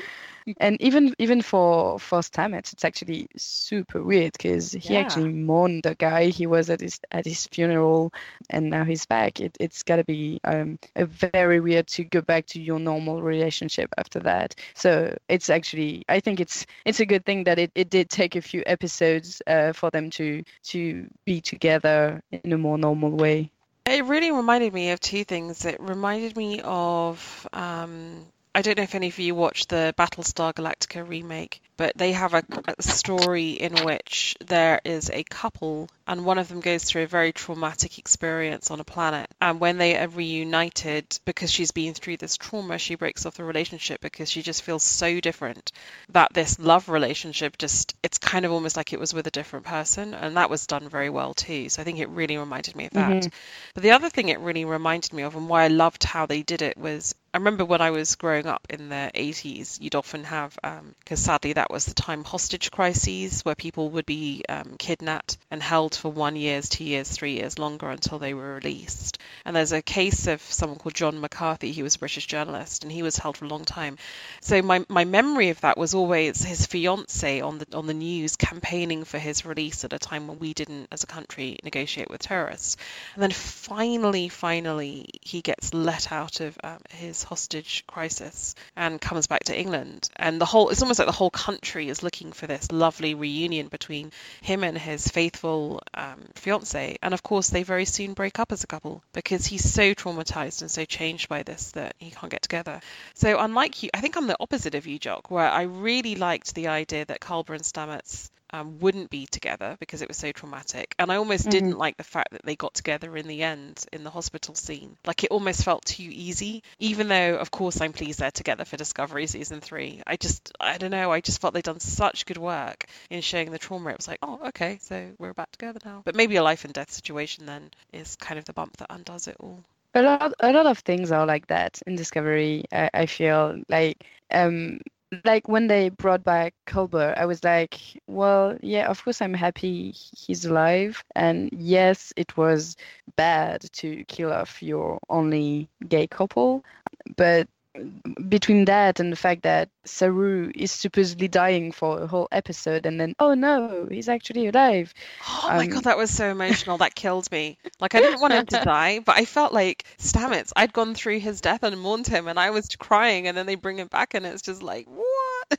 And even even for for Stamets, it's actually super weird because he Yeah. actually mourned the guy. He was at his at his funeral, and now he's back. It it's got to be um a very weird to go back to your normal relationship after that. So it's actually, I think it's it's a good thing that it, it did take a few episodes uh, for them to to be together in a more normal way. It really reminded me of two things. It reminded me of, um, I don't know if any of you watched the Battlestar Galactica remake, but they have a, a story in which there is a couple and one of them goes through a very traumatic experience on a planet. And when they are reunited, because she's been through this trauma, she breaks off the relationship because she just feels so different that this love relationship just, it's kind of almost like it was with a different person. And that was done very well too. So I think it really reminded me of that. Mhm. But the other thing it really reminded me of and why I loved how they did it was, I remember when I was growing up in the eighties, you'd often have, because sadly that was the time, hostage crises where people would be um, kidnapped and held for one year, two years, three years longer until they were released. And there's a case of someone called John McCarthy. He was a British journalist and he was held for a long time. So my, my memory of that was always his fiance on the on the news campaigning for his release at a time when we didn't, as a country, negotiate with terrorists. And then finally, finally, he gets let out of um, his hostage crisis and comes back to England. And the whole, it's almost like the whole country is looking for this lovely reunion between him and his faithful um, fiance. And of course, they very soon break up as a couple because he's so traumatized and so changed by this that he can't get together. So unlike you, I think I'm the opposite of you, Jock, where I really liked the idea that Culber and Stamets Um, wouldn't be together because it was so traumatic. And I almost Mhm. didn't like the fact that they got together in the end in the hospital scene. Like it almost felt too easy, even though, of course, I'm pleased they're together for Discovery season three. I just, I don't know, I just felt they'd done such good work in showing the trauma. It was like, oh, okay, so we're back together now. But maybe a life and death situation then is kind of the bump that undoes it all. A lot, a lot of things are like that in Discovery. I, I feel like, um, like when they brought back Culber, I was like, well, yeah, of course I'm happy he's alive, and yes, it was bad to kill off your only gay couple, but between that and the fact that Saru is supposedly dying for a whole episode, and then oh no, he's actually alive. Oh my Um, God, that was so emotional. That killed me. Like, I didn't want him to die, but I felt like Stamets, I'd gone through his death and mourned him, and I was crying, and then they bring him back, and it's just like, what?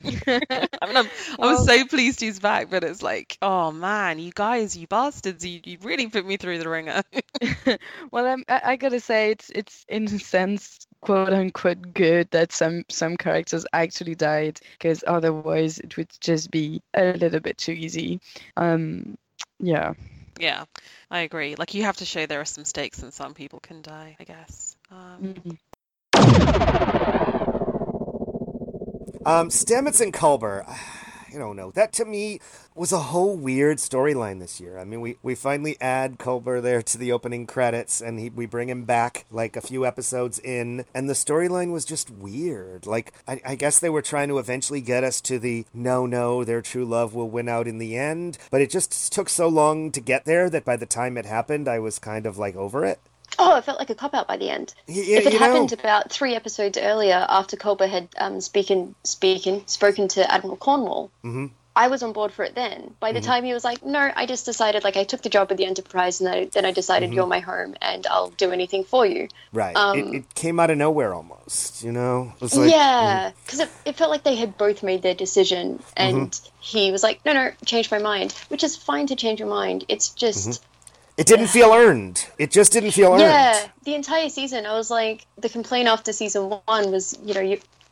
I mean, I'm, I was Well- so pleased he's back, but it's like, oh man, you guys, you bastards, you, you really put me through the ringer. Well, I'm, I, I gotta say it's it's in a sense quote unquote good that some some characters actually died, because otherwise it would just be a little bit too easy. Um, yeah. Yeah, I agree. Like, you have to show there are some stakes and some people can die, I guess. Um, Mhm. Um, Stamets and Culber, I don't know. That to me was a whole weird storyline this year. I mean, we, we finally add Culber there to the opening credits, and he, we bring him back like a few episodes in, and the storyline was just weird. Like, I, I guess they were trying to eventually get us to the no, no, their true love will win out in the end, but it just took so long to get there that by the time it happened, I was kind of like over it. Oh, it felt like a cop-out by the end. Y- If it you know- happened about three episodes earlier, after Culber had um, speaking, speaking, spoken to Admiral Cornwall, Mhm. I was on board for it then. By the time he was like, no, I just decided, like, I took the job with the Enterprise, and I, then I decided you're my home, and I'll do anything for you. Right. Um, it, it came out of nowhere almost, you know? It was like, yeah, because it, it felt like they had both made their decision, and he was like, no, no, change my mind, which is fine to change your mind. It's just... It didn't feel earned. It just didn't feel earned. Yeah, the entire season, I was like, the complaint after season one was, you know, you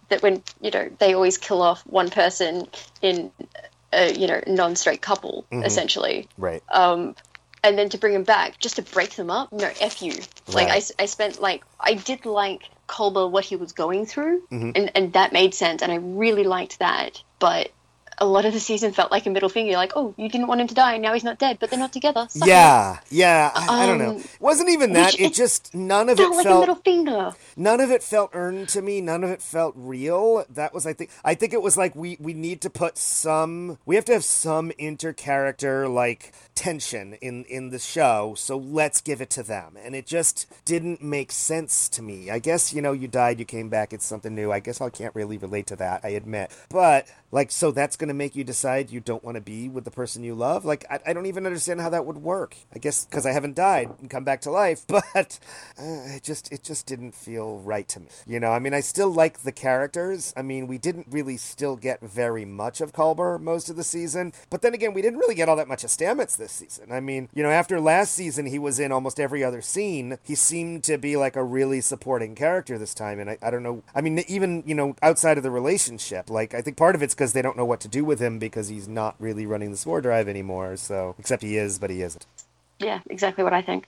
that when, you know, they always kill off one person in a, you know, non-straight couple, mm-hmm. essentially. Right. Um, and then to bring them back, just to break them up, no, F you. Like, Right. I, I spent, like, I did like Culber, what he was going through, Mhm. and, and that made sense, and I really liked that. But a lot of the season felt like a middle finger, like, oh, you didn't want him to die, and now he's not dead, but they're not together. Suck it. Yeah, yeah. I, I don't know. Um, It wasn't even that. which It it just none of it Felt like a felt. middle finger. None of it felt earned to me. None of it felt real. That was, I think, I think it was like we, we need to put some, we have to have some inter-character, like, tension in, in the show, so let's give it to them. And it just didn't make sense to me. I guess, you know, you died, you came back, it's something new. I guess I can't really relate to that, I admit. But, like, so that's going to make you decide you don't want to be with the person you love? Like, I, I don't even understand how that would work. I guess because I haven't died and come back to life, but uh, it just, it just didn't feel right to me. You know, I mean, I still like the characters. I mean, we didn't really still get very much of Culber most of the season, but then again, we didn't really get all that much of Stamets this season. I mean, you know, after last season, he was in almost every other scene. He seemed to be like a really supporting character this time, and I, I don't know, I mean, even, you know, outside of the relationship, like, I think part of it's because they don't know what to do with him because he's not really running the Spore Drive anymore, so, except he is, but he isn't. Yeah, exactly what I think.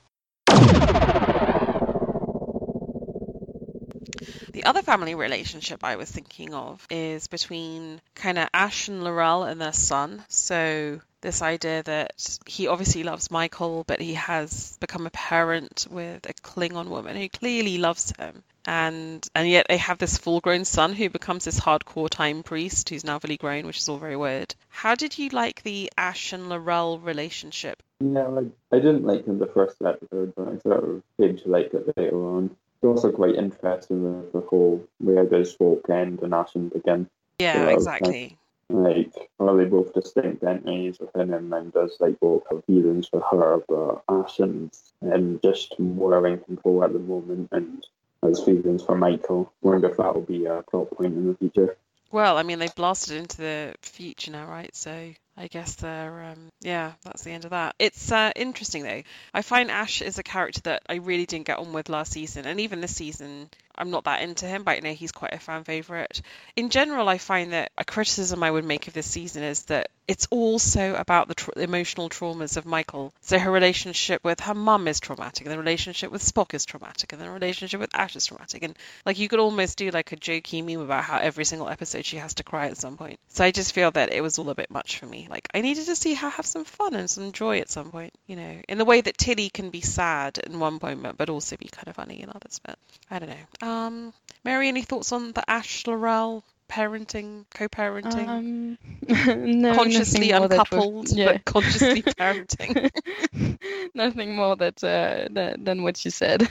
The other family relationship I was thinking of is between kind of Ash and Laurel and their son. So this idea that he obviously loves Michael, but he has become a parent with a Klingon woman who clearly loves him. And and yet they have this full-grown son who becomes this hardcore time priest who's now fully grown, which is all very weird. How did you like the Ash and Laurel relationship? Yeah, like, I didn't like him the first episode, but I sort of came to like it later on. It's also quite interesting with the whole where does Hope end and Ashen begin. Yeah, So, exactly. Like, are they both distinct entities within him, and does like both have feelings for her, but Ashen's and just more in control at the moment and has feelings for Michael. I wonder if that'll be a plot point in the future. Well, I mean, they've blasted into the future now, right? So I guess they're, um, yeah, that's the end of that. It's uh, interesting, though. I find Ash is a character that I really didn't get on with last season. And even this season, I'm not that into him, but I know he's quite a fan favourite. In general, I find that a criticism I would make of this season is that it's also about the tra- emotional traumas of Michael. So her relationship with her mum is traumatic, and the relationship with Spock is traumatic, and the relationship with Ash is traumatic. And like you could almost do like a jokey meme about how every single episode she has to cry at some point. So I just feel that it was all a bit much for me. Like I needed to see her have some fun and some joy at some point, you know, in the way that Tilly can be sad in one moment, but also be kind of funny in others. But I don't know. Um, Mary, any thoughts on the Ash Laurel parenting, co-parenting? Um, no, Consciously nothing more that uncoupled, was- yeah. but consciously parenting. Nothing more that, uh, that than what you said.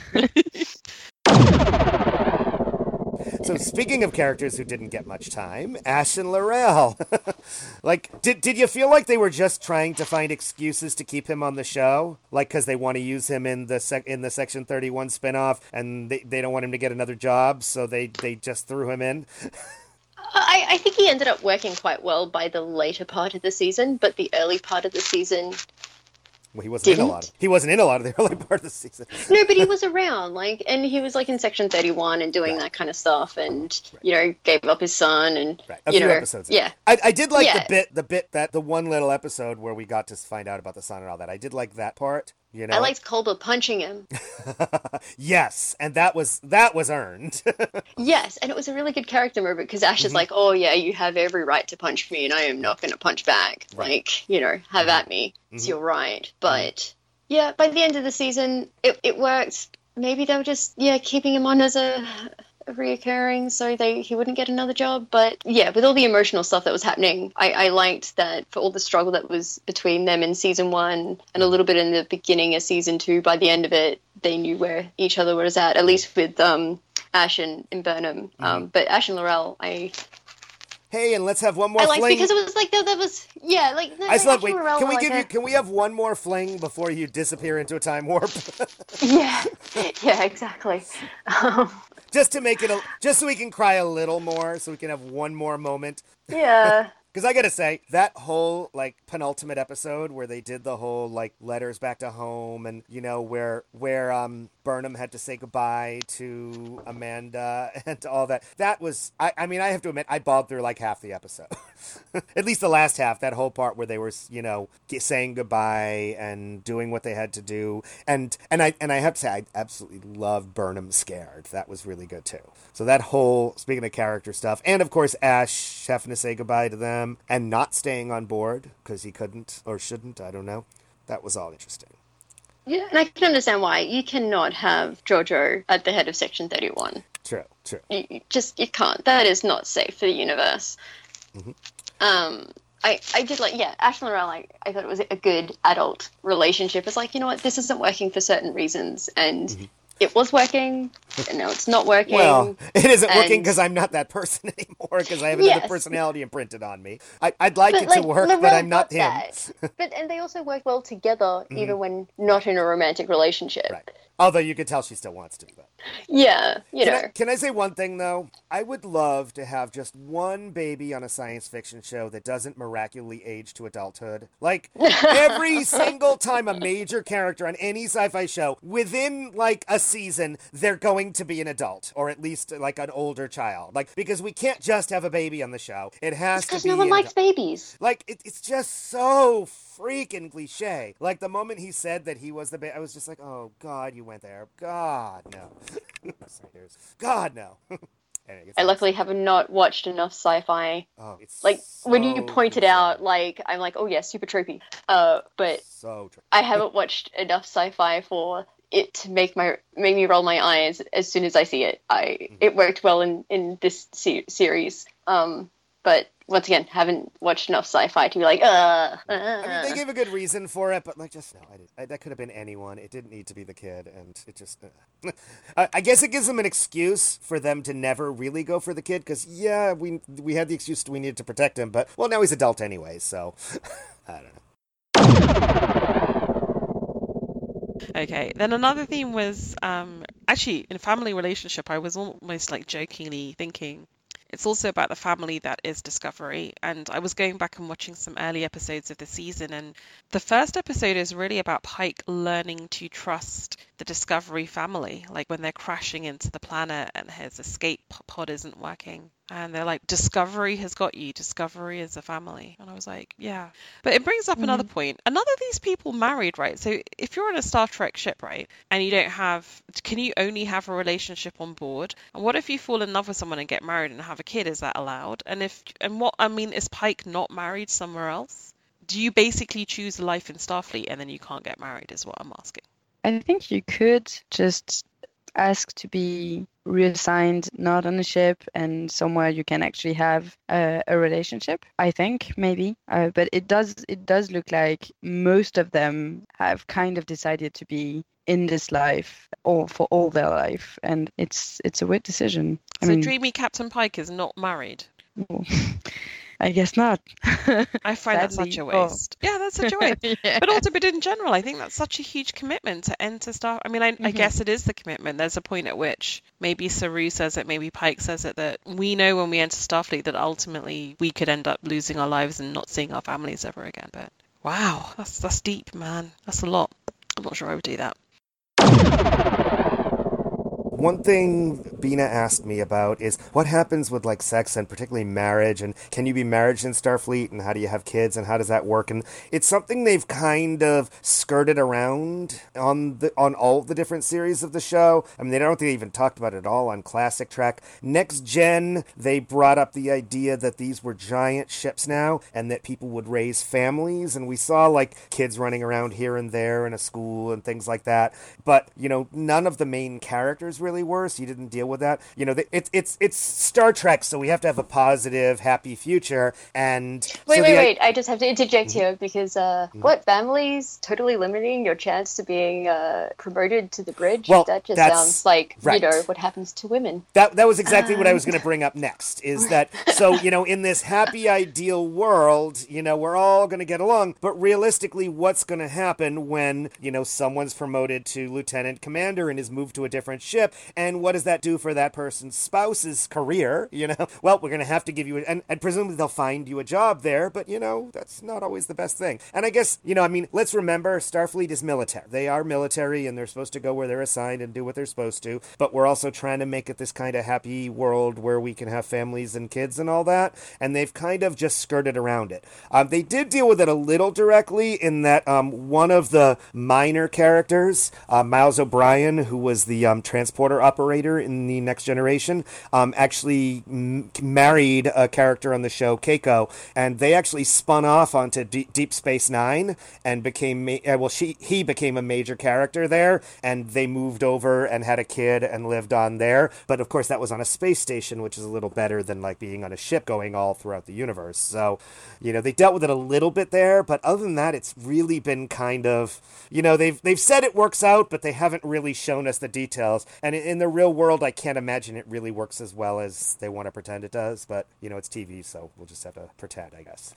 So speaking of characters who didn't get much time, Ash and Laurel. Like, did did you feel like they were just trying to find excuses to keep him on the show? Like, because they want to use him in the sec- in the Section thirty-one spinoff, and they, they don't want him to get another job, so they, they just threw him in? I, I think he ended up working quite well by the later part of the season, but the early part of the season, Well, he wasn't in a Didn't? lot. Of, he wasn't in a lot of the early part of the season. no, but he was around, like, and he was like in Section thirty-one and doing Right. that kind of stuff, and you know, gave up his son, and Right, a you few know, episodes. in. yeah, I, I did like Yeah. the bit, the bit that the one little episode where we got to find out about the son and all that. I did like that part. You know, I liked Culber punching him. yes, and that was that was earned. Yes, and it was a really good character moment because Ash is Mhm. like, "Oh yeah, you have every right to punch me, and I am not going to punch back. Right. Like, you know, have Mhm. at me. It's Mhm. your right." But yeah, by the end of the season, it it worked. Maybe they were just yeah keeping him on as a, a reoccurring so they he wouldn't get another job. But yeah, with all the emotional stuff that was happening, I, I liked that for all the struggle that was between them in season one and a little bit in the beginning of season two. By the end of it, they knew where each other was at. At least with um. Ash and, and Burnham, um, but Ash and Laurel, I Hey, and let's have one more I liked fling. because it was like that. That was yeah, like I just love. Ash Wait, and Laurel can were we like give a- you? Can we have one more fling before you disappear into a time warp? Yeah, yeah, exactly. Um, Just to make it a, just so we can cry a little more, so we can have one more moment. yeah, Because I gotta say, that whole, like, penultimate episode where they did the whole, like, letters back to home and, you know, where, where, um, Burnham had to say goodbye to Amanda and all that, that was, I, I mean, I have to admit, I bawled through, like, half the episode. At least the last half, that whole part where they were, you know, saying goodbye and doing what they had to do. And, and I, and I have to say, I absolutely loved Burnham scared. That was really good, too. So that whole, speaking of character stuff, and, of course, Ash having to say goodbye to them and not staying on board because he couldn't or shouldn't, I don't know. That was all interesting. Yeah, and I can understand why. You cannot have Georgiou at the head of Section thirty-one. True, true. You, you just, you can't. That is not safe for the universe. Mm-hmm. Um, I, I did like, yeah, Ash and Laurel, I, I thought it was a good adult relationship. It's like, you know what, this isn't working for certain reasons, and mm-hmm. it was working, and now it's not working. Well, it isn't and... working because I'm not that person anymore, because I have another yes. personality imprinted on me. I, I'd like but, it like, to work, Laurel but I'm not him. That. But and they also work well together, mm-hmm. even when not in a romantic relationship. Right. Although you could tell she still wants to do that. Yeah, you can know. I, can I say one thing, though? I would love to have just one baby on a science fiction show that doesn't miraculously age to adulthood. Like, every single time a major character on any sci-fi show, within, like, a season, they're going to be an adult. Or at least, like, an older child. Like, because we can't just have a baby on the show. It has to be... Because no one likes adult. babies. Like, it, it's just so freaking cliche. Like, the moment he said that he was the baby, I was just like, oh, God, you went there. God, no. God, no. Anyway, I luckily have not watched enough sci-fi. Oh, it's like so when you pointed insane. out, like I'm like, oh yeah, super tropey. Uh, but so tropey. I haven't watched enough sci-fi for it to make my make me roll my eyes as soon as I see it. I mm-hmm. It worked well in in this se- series. Um, but once again, haven't watched enough sci-fi to be like, uh, uh. I mean, they gave a good reason for it, but like, just no, I didn't. I, that could have been anyone. It didn't need to be the kid, and it just. Uh. I, I guess it gives them an excuse for them to never really go for the kid, because yeah, we we had the excuse we needed to protect him, but well, now he's adult anyway, so I don't know. Okay, then another theme was um, actually in family relationship. I was almost like jokingly thinking. It's also about the family that is Discovery, and I was going back and watching some early episodes of the season, and the first episode is really about Pike learning to trust the Discovery family, like when they're crashing into the planet and his escape pod isn't working. And they're like, Discovery has got you. Discovery is a family. And I was like, yeah. But it brings up mm-hmm. another point. None of these people married, right? So if you're on a Star Trek ship, right, and you don't have, can you only have a relationship on board? And what if you fall in love with someone and get married and have a kid? Is that allowed? And if, and what, I mean, is Pike not married somewhere else? Do you basically choose a life in Starfleet and then you can't get married is what I'm asking. I think you could just ask to be reassigned not on a ship and somewhere you can actually have a, a relationship. I think maybe, uh, but it does it does look like most of them have kind of decided to be in this life or for all their life, and it's it's a weird decision. I so mean, dreamy Captain Pike is not married. Oh, I guess not. I find that such a waste. Oh. Yeah, that's such a waste. yeah. But also, but in general, I think that's such a huge commitment to enter Star. I mean, I, mm-hmm. I guess it is the commitment. There's a point at which maybe Saru says it, maybe Pike says it, that we know when we enter Starfleet that ultimately we could end up losing our lives and not seeing our families ever again. But wow, that's that's deep, man. That's a lot. I'm not sure I would do that. One thing Bina asked me about is what happens with like sex and particularly marriage, and can you be married in Starfleet, and how do you have kids, and how does that work? And it's something they've kind of skirted around on the on all the different series of the show. I mean, they don't think they even talked about it at all on Classic Trek. Next Gen, they brought up the idea that these were giant ships now, and that people would raise families, and we saw like kids running around here and there in a school and things like that. But you know, none of the main characters really were, so you didn't deal with that. You know, it's it's it's Star Trek, so we have to have a positive, happy future. And wait, so wait, the, wait! I just have to interject mm-hmm. here because uh, mm-hmm. what families totally limiting your chance to being uh, promoted to the bridge? Well, that just that's, sounds like right. you know what happens to women. That that was exactly um... what I was going Um. to bring up next. Is that so? You know, in this happy, ideal world, you know, we're all going to get along. But realistically, what's going to happen when you know someone's promoted to lieutenant commander and is moved to a different ship? And what does that do for that person's spouse's career, you know, well, we're going to have to give you, a, and, and presumably they'll find you a job there, but, you know, that's not always the best thing. And I guess, you know, I mean, let's remember Starfleet is military. They are military and they're supposed to go where they're assigned and do what they're supposed to, but we're also trying to make it this kind of happy world where we can have families and kids and all that, and they've kind of just skirted around it. Um, they did deal with it a little directly in that um, one of the minor characters, uh, Miles O'Brien, who was the um, transporter operator in the Next Generation, um, actually m- married a character on the show, Keiko, and they actually spun off onto D- Deep Space Nine and became, ma- uh, well, she he became a major character there, and they moved over and had a kid and lived on there. But of course, that was on a space station, which is a little better than like being on a ship going all throughout the universe. So, you know, they dealt with it a little bit there, but other than that, it's really been kind of, you know, they've they've said it works out, but they haven't really shown us the details. And in the real world, I can't imagine it really works as well as they want to pretend it does. But, you know, it's T V, so we'll just have to pretend, I guess.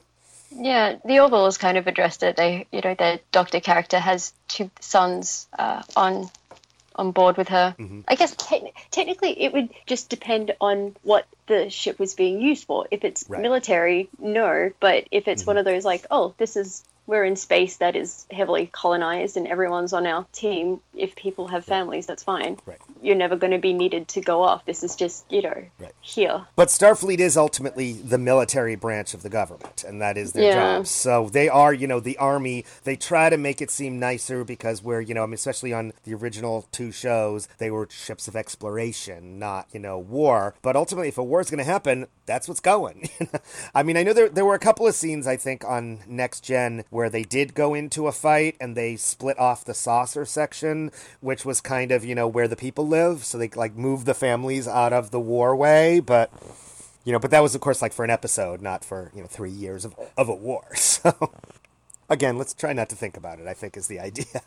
Yeah, the Orville has kind of addressed it. They, you know, the Doctor character has two sons uh, on on board with her. Mm-hmm. I guess te- technically it would just depend on what the ship was being used for. If it's right. military, no. But if it's mm-hmm. one of those like, oh, this is, we're in space that is heavily colonized and everyone's on our team. If people have families, that's fine. Right. You're never going to be needed to go off. This is just, you know, right. here. But Starfleet is ultimately the military branch of the government, and that is their yeah. job. So they are, you know, the Army. They try to make it seem nicer because we're, you know, I mean, especially on the original two shows, they were ships of exploration, not, you know, war. But ultimately, if a war is going to happen, that's what's going. I mean, I know there there were a couple of scenes, I think, on Next Gen where they did go into a fight and they split off the saucer section, which was kind of, you know, where the people live. So they, like, moved the families out of the war way. But, you know, but that was, of course, like for an episode, not for, you know, three years of, of a war. So, again, let's try not to think about it, I think, is the idea.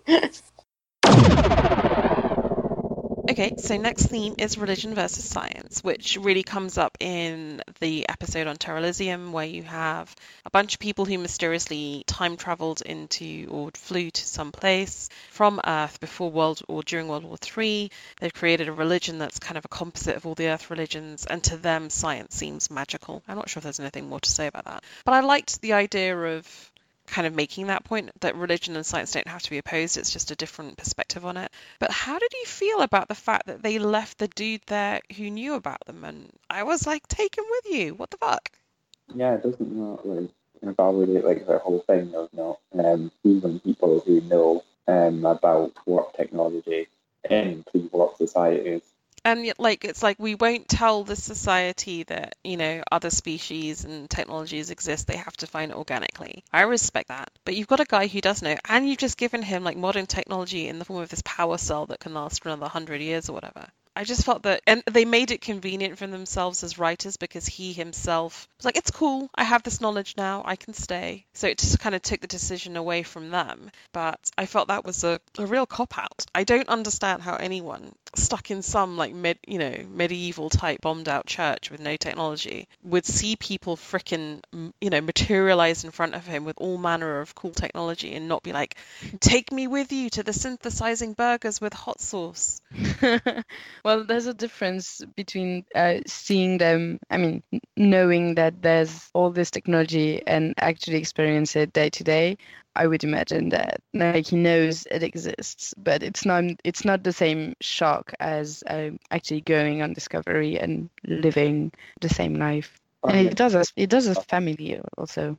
Okay, so next theme is religion versus science, which really comes up in the episode on Terra Elysium, where you have a bunch of people who mysteriously time traveled into or flew to some place from Earth before World or during World War Three. They've created a religion that's kind of a composite of all the Earth religions, and to them, science seems magical. I'm not sure if there's anything more to say about that, but I liked the idea of kind of making that point that religion and science don't have to be opposed. It's just a different perspective on it. But how did you feel about the fact that they left the dude there who knew about them? And I was like, take him with you. What the fuck? Yeah, it doesn't not like invalidate like the whole thing of not um even people who know um about warp technology in pre-warp societies. And yet, like, it's like, we won't tell the society that, you know, other species and technologies exist. They have to find it organically. I respect that. But you've got a guy who does know, and you've just given him, like, modern technology in the form of this power cell that can last for another hundred years or whatever. I just felt that, and they made it convenient for themselves as writers because he himself was like, it's cool, I have this knowledge now, I can stay. So it just kind of took the decision away from them. But I felt that was a, a real cop-out. I don't understand how anyone stuck in some, like, mid, you know, medieval type bombed out church with no technology would see people frickin', you know, materialize in front of him with all manner of cool technology and not be like, take me with you to the synthesizing burgers with hot sauce. Well, there's a difference between uh, seeing them, I mean, knowing that there's all this technology and actually experience it day to day. I would imagine that, like, he knows it exists, but it's not it's not the same shock as um, actually going on Discovery and living the same life. And it does us it does a family also.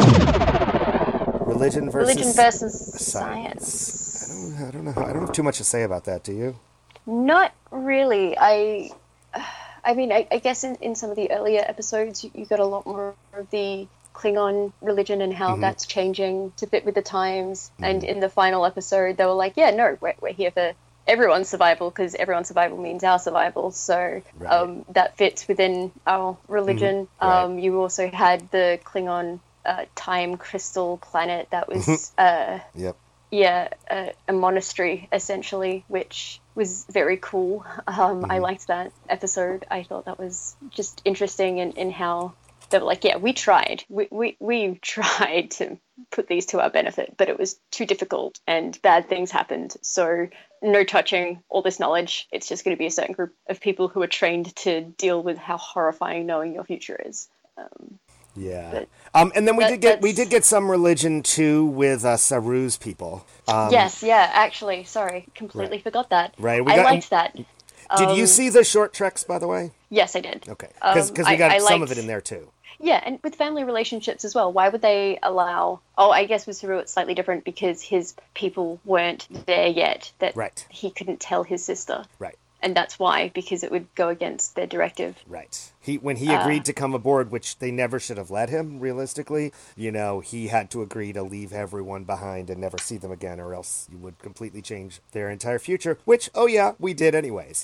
Religion versus, Religion versus science. science. I don't, I don't know. I don't have too much to say about that. Do you? Not really. I, I mean, I, I guess in, in some of the earlier episodes, you, you got a lot more of the Klingon religion and how mm-hmm. that's changing to fit with the times. Mm-hmm. And in the final episode, they were like, yeah, no, we're, we're here for everyone's survival because everyone's survival means our survival. So right. um, that fits within our religion. Mm-hmm. Right. Um, you also had the Klingon uh, time crystal planet that was... uh, yep. Yeah, a, a monastery, essentially, which was very cool. Um, mm-hmm. I liked that episode. I thought that was just interesting in, in how they were like, yeah, we tried. We, we, we tried to put these to our benefit, but it was too difficult and bad things happened. So no touching all this knowledge. It's just going to be a certain group of people who are trained to deal with how horrifying knowing your future is. Um, yeah. Um, and then we that, did get that's... we did get some religion too with uh, Saru's people. Um, yes, yeah, actually, sorry, completely right. forgot that. Right, we I got, liked that. Did um, you see the short treks, by the way? Yes, I did. Okay, because um, we got I, I some liked... of it in there too. Yeah, and with family relationships as well. Why would they allow... Oh, I guess with Saru it's slightly different because his people weren't there yet. That right. He couldn't tell his sister. Right. And that's why, because it would go against their directive. Right. He when he agreed uh, to come aboard, which they never should have let him, realistically, you know, he had to agree to leave everyone behind and never see them again, or else you would completely change their entire future, which, oh yeah, we did anyways.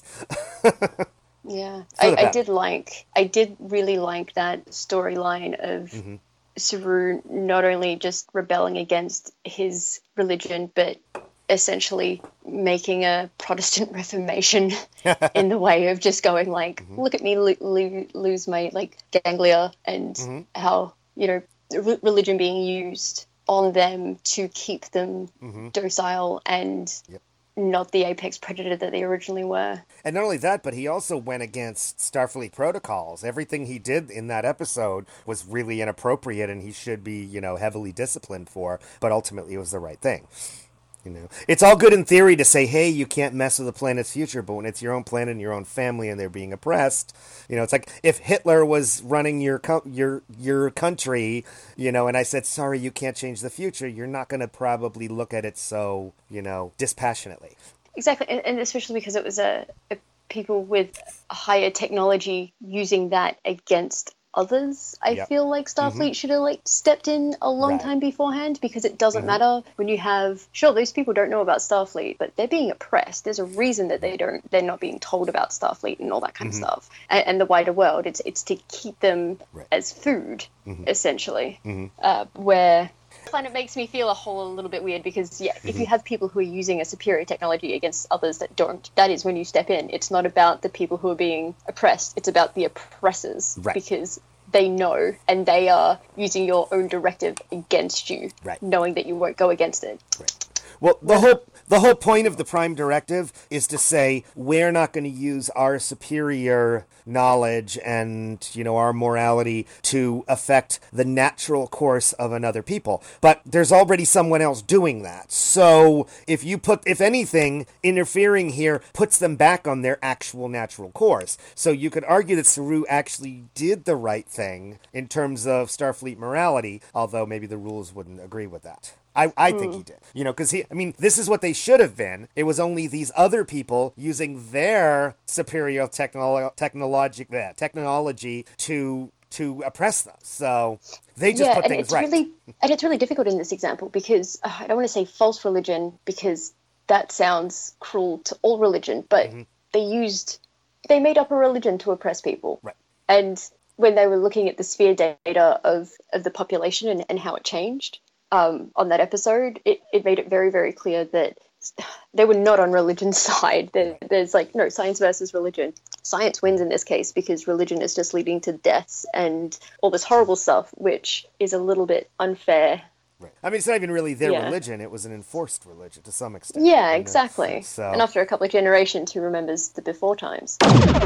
Yeah. I, I did like, I did really like that storyline of mm-hmm. Saru not only just rebelling against his religion, but essentially making a Protestant Reformation in the way of just going like, mm-hmm. look at me lo- lo- lose my like ganglia, and mm-hmm. how, you know, re- religion being used on them to keep them mm-hmm. docile and yep. not the apex predator that they originally were. And not only that, but he also went against Starfleet protocols. Everything he did in that episode was really inappropriate, and he should be, you know, heavily disciplined for, but ultimately it was the right thing. You know, it's all good in theory to say, hey, you can't mess with the planet's future, but when it's your own planet and your own family and they're being oppressed, you know, it's like if Hitler was running your co- your your country, you know, and I said, sorry, you can't change the future, you're not going to probably look at it so, you know, dispassionately. Exactly, and, and especially because it was a, a people with higher technology using that against others. I yep. feel like Starfleet mm-hmm. should have like stepped in a long right. time beforehand, because it doesn't mm-hmm. matter when you have, sure, those people don't know about Starfleet, but they're being oppressed. There's a reason that they don't, they're not being told about Starfleet and all that kind mm-hmm. of stuff, and, and the wider world. It's it's to keep them right. as food, mm-hmm. essentially. Mm-hmm. Uh, where I find it makes me feel a whole a little bit weird, because yeah, mm-hmm. if you have people who are using a superior technology against others that don't, that is when you step in. It's not about the people who are being oppressed, it's about the oppressors, right. because they know and they are using your own directive against you, right. knowing that you won't go against it. Right. Well, the whole the whole point of the Prime Directive is to say we're not going to use our superior knowledge and, you know, our morality to affect the natural course of another people. But there's already someone else doing that. So if you put, if anything, interfering here puts them back on their actual natural course. So you could argue that Saru actually did the right thing in terms of Starfleet morality, although maybe the rules wouldn't agree with that. I, I mm. think he did. You know, because he, I mean, this is what they should have been. It was only these other people using their superior technolo- technologic, uh, technology to to oppress them. So they just yeah, put and things it's right. Really, and it's really difficult in this example because uh, I don't want to say false religion, because that sounds cruel to all religion, but mm-hmm. they used, they made up a religion to oppress people. Right. And when they were looking at the sphere data of, of the population and, and how it changed, Um, on that episode, it, it made it very, very clear that they were not on religion's side. There, there's like, no, science versus religion. Science wins in this case because religion is just leading to deaths and all this horrible stuff, which is a little bit unfair. Right. I mean, it's not even really their yeah. religion. It was an enforced religion to some extent. Yeah, exactly. So... And after a couple of generations, who remembers the before times?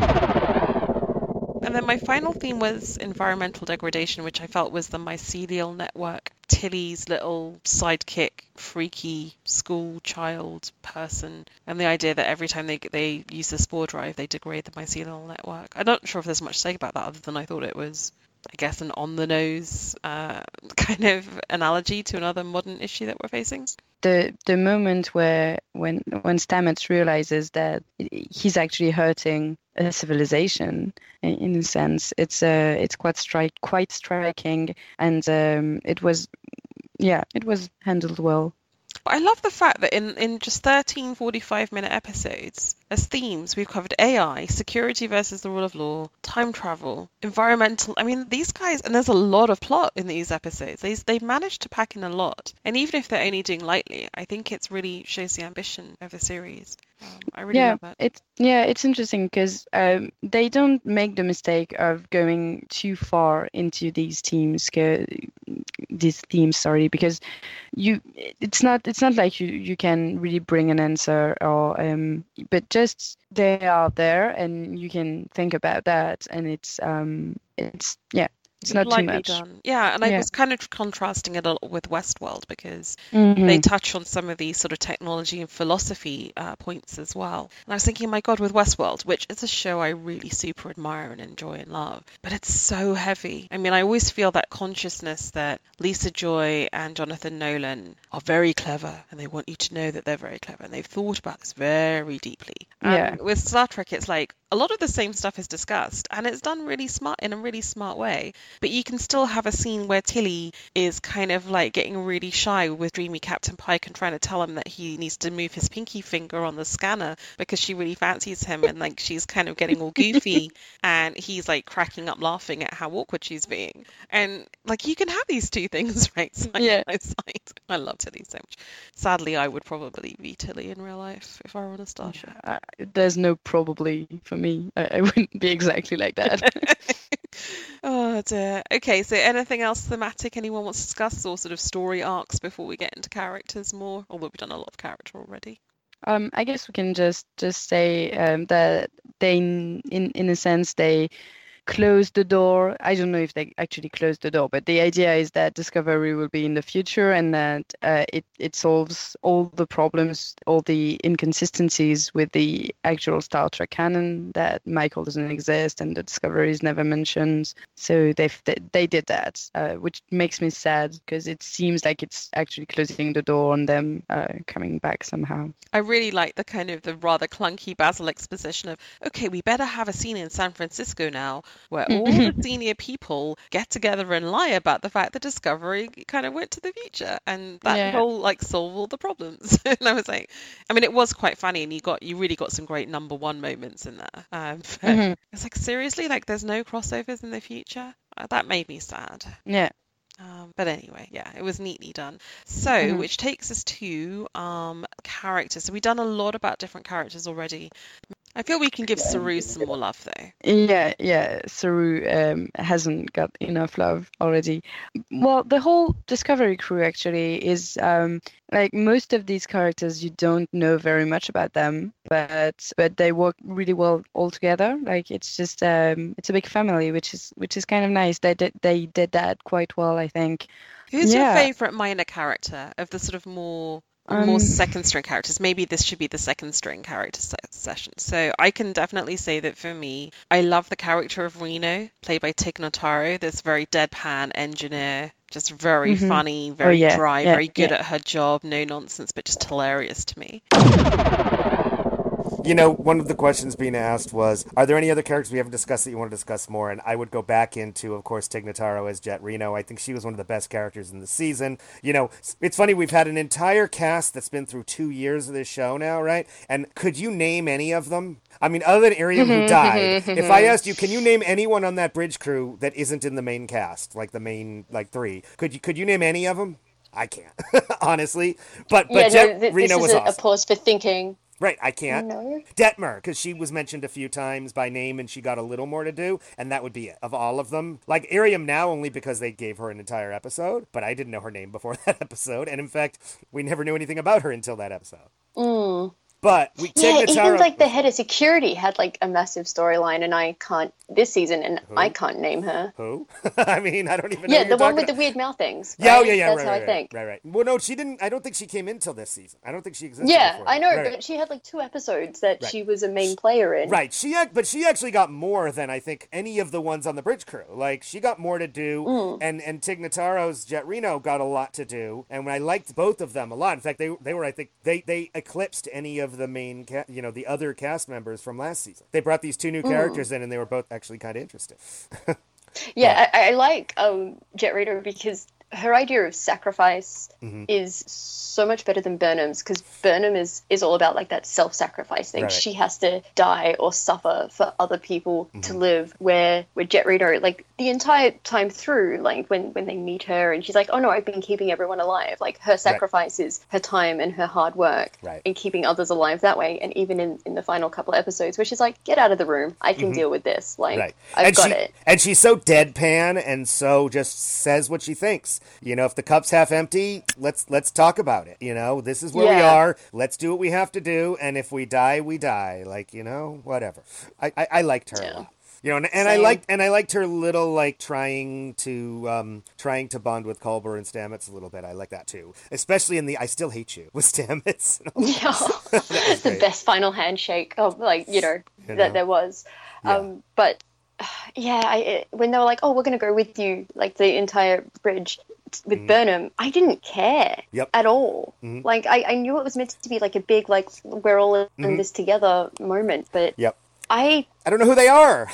And then my final theme was environmental degradation, which I felt was the mycelial network. Tilly's little sidekick, freaky school child person, and the idea that every time they they use the spore drive, they degrade the mycelial network. I'm not sure if there's much to say about that other than I thought it was, I guess, an on-the-nose uh, kind of analogy to another modern issue that we're facing. The the moment where when when Stamets realizes that he's actually hurting a civilization, in, in a sense, it's uh, it's quite strike quite striking, and um, it was, yeah, it was handled well. I love the fact that in, in just thirteen forty-five minute episodes, As themes, we've covered A I, security versus the rule of law, time travel, environmental. I mean, these guys, and there's a lot of plot in these episodes. They, they've managed to pack in a lot. And even if they're only doing lightly, I think it's really shows the ambition of the series. Um, I really Yeah, love it. it's yeah, it's interesting because um, they don't make the mistake of going too far into these teams, co- these themes. Sorry, because you, it's not it's not like you you can really bring an answer or um, but just they are there and you can think about that, and it's um, it's yeah, it's not too Lightly much. done. Yeah, and I Yeah. was kind of contrasting it a lot with Westworld because Mhm. they touch on some of these sort of technology and philosophy uh, points as well. And I was thinking, my God, with Westworld, which is a show I really super admire and enjoy and love, but it's so heavy. I mean, I always feel that consciousness that Lisa Joy and Jonathan Nolan are very clever, and they want you to know that they're very clever, and they've thought about this very deeply. Yeah. And with Star Trek, it's like a lot of the same stuff is discussed, and it's done really smart in a really smart way. But you can still have a scene where Tilly is kind of like getting really shy with dreamy Captain Pike and trying to tell him that he needs to move his pinky finger on the scanner because she really fancies him, and like she's kind of getting all goofy and he's like cracking up laughing at how awkward she's being. And like you can have these two things right side Yeah. by side. I love Tilly so much. Sadly, I would probably be Tilly in real life if I were on a starship. Uh, there's no probably for me. I, I wouldn't be exactly like that. Oh dear. Okay, so anything else thematic anyone wants to discuss, or sort of story arcs before we get into characters more? Although we've done a lot of character already. Um, I guess we can just just say um, that they, in in a sense, they closed the door. I don't know if they actually closed the door, but the idea is that Discovery will be in the future, and that uh, it it solves all the problems, all the inconsistencies with the actual Star Trek canon. That Michael doesn't exist, and the Discovery is never mentioned. So they they, they did that, uh, which makes me sad because it seems like it's actually closing the door on them uh, coming back somehow. I really like the kind of the rather clunky Basil exposition of, okay, we better have a scene in San Francisco now where all the senior people get together and lie about the fact that Discovery kind of went to the future, and that Yeah. will like solve all the problems. And I was like, I mean, it was quite funny, and you got you really got some great number one moments in there. Um, but Mhm. it's like, seriously, like there's no crossovers in the future. Uh, that made me sad. Yeah. Um, but anyway, yeah, it was neatly done. So, Mhm. which takes us to um, characters. So we've done a lot about different characters already. I feel we can give Saru some more love, though. Yeah, yeah. Saru um, hasn't got enough love already. Well, the whole Discovery crew actually is um, like most of these characters. You don't know very much about them, but but they work really well all together. Like it's just um, it's a big family, which is which is kind of nice. They did they did that quite well, I think. Who's Yeah. your favourite minor character of the sort of more more Um, second string characters? Maybe this should be the second string character se- session. So I can definitely say that for me, I love the character of Reno, played by Tig Notaro, this very deadpan engineer, just very Mhm. funny, very yeah, dry, yeah, very good yeah. at her job, no nonsense, but just hilarious to me. You know, one of the questions being asked was, are there any other characters we haven't discussed that you want to discuss more? And I would go back into, of course, Tig Notaro as Jet Reno. I think she was one of the best characters in the season. You know, it's funny, we've had an entire cast that's been through two years of this show now, right? And could you name any of them? I mean, other than Iriam, who died, if I asked you, can you name anyone on that bridge crew that isn't in the main cast, like the main, like three? Could you could you name any of them? I can't, honestly. But but yeah, Jet no, th- Reno this was is a, awesome. a pause for thinking. Right, I can't. No. Detmer, because she was mentioned a few times by name and she got a little more to do, and that would be it, of all of them. Like, Iriam now, only because they gave her an entire episode, but I didn't know her name before that episode, and in fact, we never knew anything about her until that episode. Mm. But we Yeah, Tig even Notaro- like the head of security had like a massive storyline, and I can't this season, and Who? I can't name her. Who? I mean, I don't even know Yeah, who the you're one talking with the about. weird mouth things. Yeah, oh, right? yeah, yeah, That's right, how right, I think. right, right, right. Well, no, she didn't, I don't think she came in till this season. I don't think she existed Yeah, before I that. know, Right, right. but she had like two episodes that Right. she was a main player in. Right, she ac- but she actually got more than I think any of the ones on the bridge crew. Like she got more to do, Mm. and and Tig Notaro's Jet Reno got a lot to do, and I liked both of them a lot. In fact, they they were I think they they eclipsed any of the main ca- you know the other cast members from last season. They brought these two new Mm. characters in, and they were both actually kind of interesting. Yeah, I, I like um, Jet Raider because her idea of sacrifice Mhm. is so much better than Burnham's, because Burnham is, is all about like that self-sacrifice thing. Right. She has to die or suffer for other people to Mhm. live, where with Jet Reno, like the entire time through, like when, when they meet her and she's like, oh no, I've been keeping everyone alive. Like her sacrifice is her time and her hard work Right. and keeping others alive that way. And even in, in the final couple of episodes where she's like, get out of the room. I can deal with this. Like, Right. I've and got she, it. And she's so deadpan and so just says what she thinks. You know, if the cup's half empty, let's let's talk about it. You know, this is where we Yeah. are. Let's do what we have to do. And if we die, we die. Like, you know, whatever. I, I, I liked her a Yeah. lot. You know, and, and I Same. liked and I liked her little like trying to um trying to bond with Culber and Stamets a little bit. I like that too, especially in the "I still hate you" with Stamets. Yeah, was the great. best final handshake of like you know You know? that there was. Yeah. Um, but yeah, I, it, when they were like, "Oh, we're going to go with you," like the entire bridge with Burnham, I didn't care Mm-hmm. Yep. at all. Mhm. Like I, I knew it was meant to be like a big like we're all in Mhm. this together moment, but Yep. I I don't know who they are.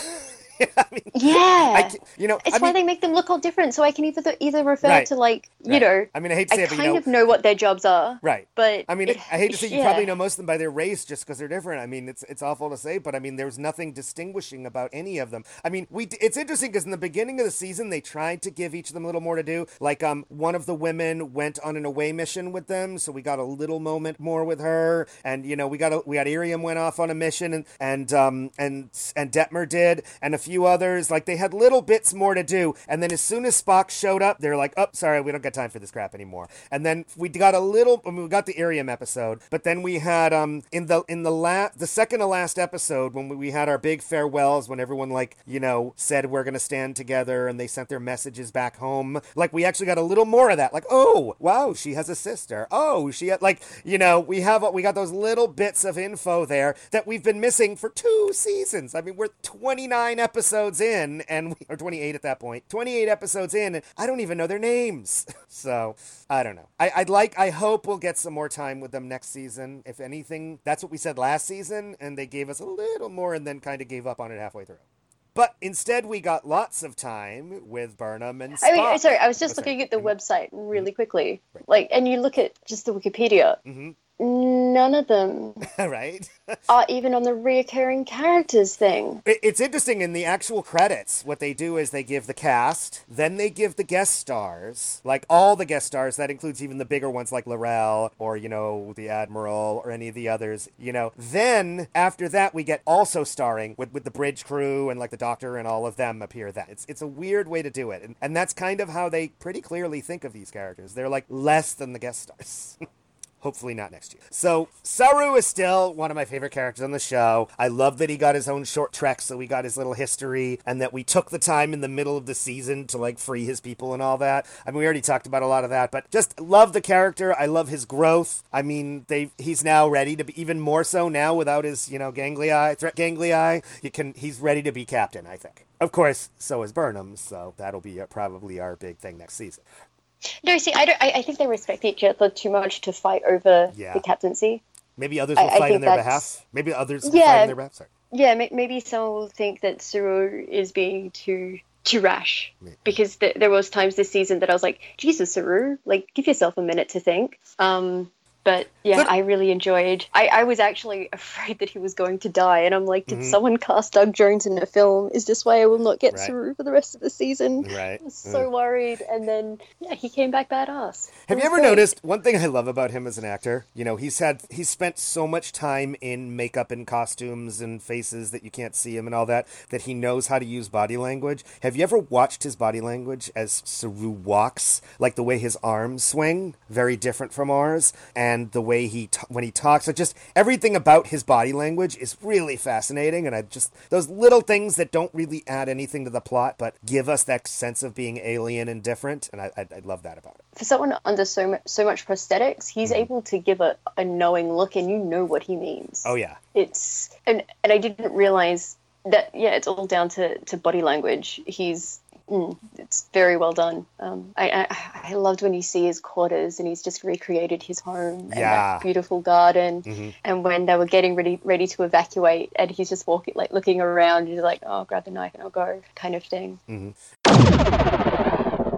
I mean, yeah. I, ca- you know, it's I why mean, they make them look all different, so I can either either refer Right. to like you Right. know. I mean, I hate to I say it, but kind you know, of know what their jobs are, right. but I mean, it- I hate to say you yeah. probably know most of them by their race just because they're different. I mean, it's it's awful to say, but I mean, there's nothing distinguishing about any of them. I mean, we it's interesting because in the beginning of the season, they tried to give each of them a little more to do. Like, um, one of the women went on an away mission with them, so we got a little moment more with her. And you know, we got a, we got Iriam went off on a mission, and and um and and Detmer did, and a few others. Like, they had little bits more to do. And then as soon as Spock showed up, they're like, oh, sorry, we don't got time for this crap anymore. And then we got a little, I mean, we got the Irium episode, but then we had, um, in the, in the last, the second to last episode, when we, we had our big farewells, when everyone, like, you know, said we're going to stand together and they sent their messages back home. Like, we actually got a little more of that. Like, oh, wow, she has a sister. Oh, she had, like, you know, we have, we got those little bits of info there that we've been missing for two seasons. I mean, we're twenty-nine episodes in, and we, or twenty-eight at that point, twenty-eight episodes in, and I don't even know their names. So, I don't know. I, I'd like, I hope we'll get some more time with them next season. If anything, that's what we said last season, and they gave us a little more and then kind of gave up on it halfway through. But instead, we got lots of time with Burnham and Spock. I mean, sorry, I was just Oh, sorry. looking at the Mhm. website really quickly. Right. Like, and you look at just the Wikipedia, hmm none of them right? are even on the reoccurring characters thing. It- It's interesting in the actual credits. What they do is they give the cast, then they give the guest stars, like all the guest stars. That includes even the bigger ones like L'Rell or, you know, the Admiral or any of the others, you know. Then after that, we get also starring with, with the bridge crew and like the Doctor and all of them appear. That it's it's a weird way to do it, and and that's kind of how they pretty clearly think of these characters. They're like less than the guest stars. Hopefully not next year. So, Saru is still one of my favorite characters on the show. I love that he got his own short trek, so we got his little history, and that we took the time in the middle of the season to, like, free his people and all that. I mean, we already talked about a lot of that, but just love the character. I love his growth. I mean, they he's now ready to be, even more so now without his, you know, ganglii, threat ganglii. You can, he's ready to be captain, I think. Of course, so is Burnham, so that'll be uh, probably our big thing next season. No, see, I don't. I, I think they respect each other too much to fight over Yeah. the captaincy. Maybe others will I- I fight think on their that's- behalf. Maybe others will Yeah. fight on their behalf. Sorry. Yeah, may, maybe someone will think that Saru is being too too rash, Maybe. because th- there was times this season that I was like, Jesus, Saru, like give yourself a minute to think. Um, but yeah, Look- I really enjoyed. I, I was actually afraid that he was going to die, and I'm like, did Mhm. someone cast Doug Jones in a film? Is this why I will not get Right. Saru for the rest of the season? Right. I was so worried, and then yeah, he came back badass. Have It you was ever great. noticed one thing I love about him as an actor? You know, he's had he's spent so much time in makeup and costumes and faces that you can't see him and all that, that he knows how to use body language. Have you ever watched his body language as Saru walks? Like the way his arms swing, very different from ours, and the way he t- when he talks, like just everything about his body language is really fascinating. And I just those little things that don't really add anything to the plot, but give us that sense of being alien and different. And I I, I love that about it. For someone under so much so much prosthetics, he's Mhm. able to give a, a knowing look, and you know what he means. Oh yeah. It's and and I didn't realize that. Yeah, it's all down to, to body language. He's mm, it's very well done. Um, I, I I loved when you see his quarters and he's just recreated his home and Yeah. that beautiful garden. hmm And when they were getting ready ready to evacuate, and he's just walking like looking around, and he's like, "Oh, grab the knife and I'll go," kind of thing. hmm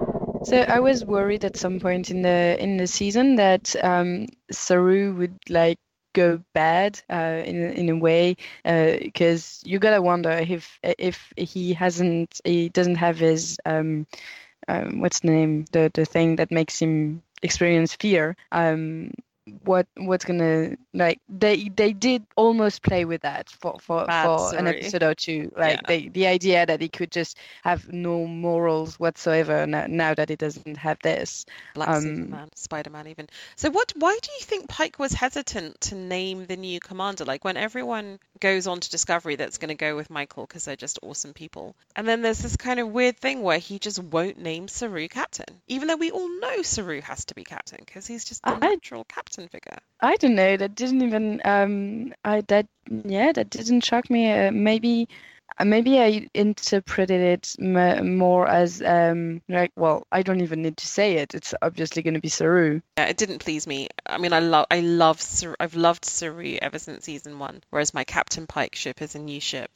So I was worried at some point in the in the season that um, Saru would like go bad uh, in in a way, because uh, you gotta wonder if if he hasn't he doesn't have his um, um, what's the name the the thing that makes him experience fear. Um, what what's gonna like they they did almost play with that for for, for an episode or two, like yeah. they the idea that he could just have no morals whatsoever now, now that he doesn't have this. Black um, Superman, Spider-Man even. So what why do you think Pike was hesitant to name the new commander? Like when everyone goes on to Discovery, that's going to go with Michael because they're just awesome people, and then there's this kind of weird thing where he just won't name Saru captain, even though we all know Saru has to be captain because he's just the I, natural captain figure. I don't know. That didn't even. Um. I that yeah. That didn't shock me. Uh, maybe. Uh, maybe I interpreted it m- more as um like. Well, I don't even need to say it. It's obviously going to be Saru. Yeah, it didn't please me. I mean, I love. I love. Saru, I've loved Saru ever since season one. Whereas my Captain Pike ship is a new ship.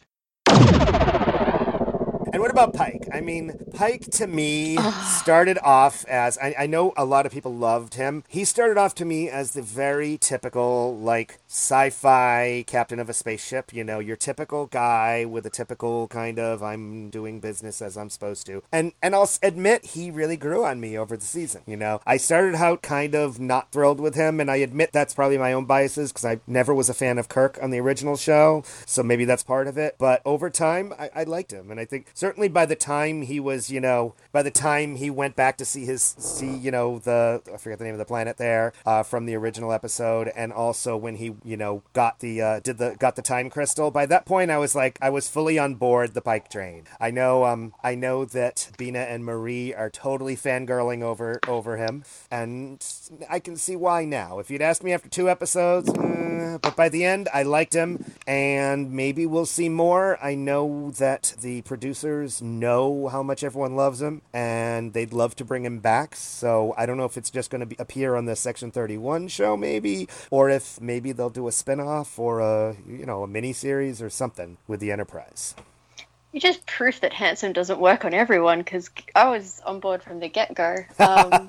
And what about Pike? I mean, Pike to me started off as, I, I know a lot of people loved him. He started off to me as the very typical, like, sci-fi captain of a spaceship. You know, your typical guy with a typical kind of, I'm doing business as I'm supposed to. And, and I'll admit, he really grew on me over the season. You know, I started out kind of not thrilled with him, and I admit that's probably my own biases because I never was a fan of Kirk on the original show. So maybe that's part of it. But over time, I, I liked him. And I think certainly by the time he was, you know, by the time he went back to see his, see, you know, the, I forget the name of the planet there, uh, from the original episode, and also when he, you know, got the, uh, did the, got the time crystal, by that point I was like, I was fully on board the Pike train. I know, um, I know that Bina and Marie are totally fangirling over, over him, and I can see why now. If you'd asked me after two episodes, uh, but by the end, I liked him, and maybe we'll see more. I know that the producers know how much everyone loves him, and they'd love to bring him back, so I don't know if it's just going to be appear on the Section thirty-one show, maybe, or if maybe they'll do a spin-off or a, you know, a mini-series or something with the Enterprise. You just proof that handsome doesn't work on everyone, because I was on board from the get-go. Um,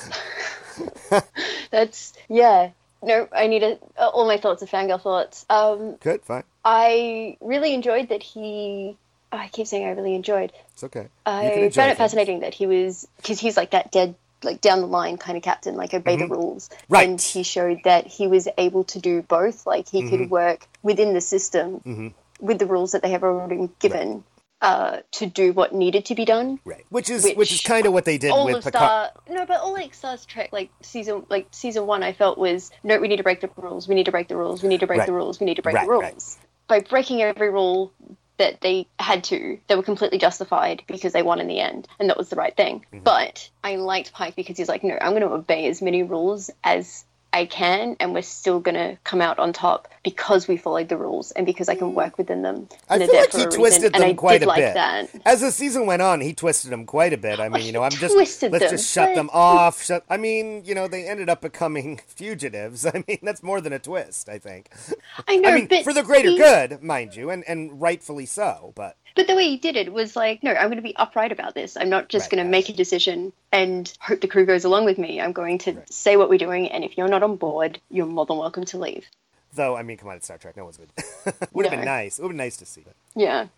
that's, yeah. No, I need a, all my thoughts are fangirl thoughts. Um, Good, fine. I really enjoyed that he... Oh, I keep saying I really enjoyed. It's okay. I found it things. fascinating that he was... Because he's like that dead, like down-the-line kind of captain, like obey mm-hmm. the rules. Right. And he showed that he was able to do both. Like he mm-hmm. could work within the system mm-hmm. with the rules that they have already given. Right. Uh, to do what needed to be done, right? Which is which, which is kind of what they did all with of Picard. Star, no, but all like Star Trek, like season, like season one, I felt was no, we need to break the rules. We need to break the rules. We need to break right. the rules. We need to break right, the rules. Right. By breaking every rule that they had to, they were completely justified because they won in the end, and that was the right thing. Mm-hmm. But I liked Pike because he's like, no, I'm going to obey as many rules as I can, and we're still going to come out on top because we followed the rules and because I can work within them. I feel like he twisted them quite a like bit. That. As the season went on, he twisted them quite a bit. I mean, oh, you know, I'm just let's them, just shut but... them off. Shut. I mean, you know, they ended up becoming fugitives. I mean, that's more than a twist, I think. I know, I mean, but for the greater he... good, mind you, and and rightfully so. But. But the way he did it was like, no, I'm going to be upright about this. I'm not just right, going to make a decision and hope the crew goes along with me. I'm going to right. say what we're doing, and if you're not on board, you're more than welcome to leave. Though, I mean, come on, it's Star Trek. No one's good. would have no. been nice. It would have been nice to see that. Yeah.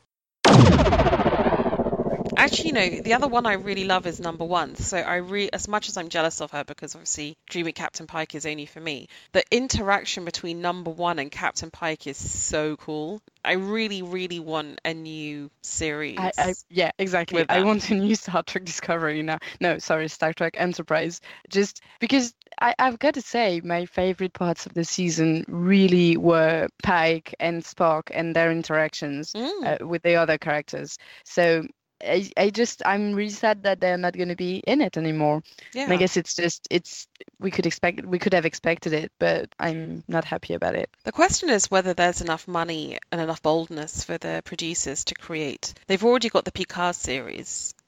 Actually, you know, the other one I really love is number one. So I re as much as I'm jealous of her because obviously Dreaming Captain Pike is only for me, the interaction between number one and Captain Pike is so cool. I really, really want a new series. I, I, yeah, exactly. I want a new Star Trek Discovery now. No, sorry, Star Trek Enterprise. Just because I, I've got to say, my favorite parts of the season really were Pike and Spock and their interactions mm. uh, with the other characters. So I, I just, I'm really sad that they're not going to be in it anymore. Yeah. And I guess it's just, it's, we could expect, we could have expected it, but I'm not happy about it. The question is whether there's enough money and enough boldness for the producers to create. They've already got the Picard series.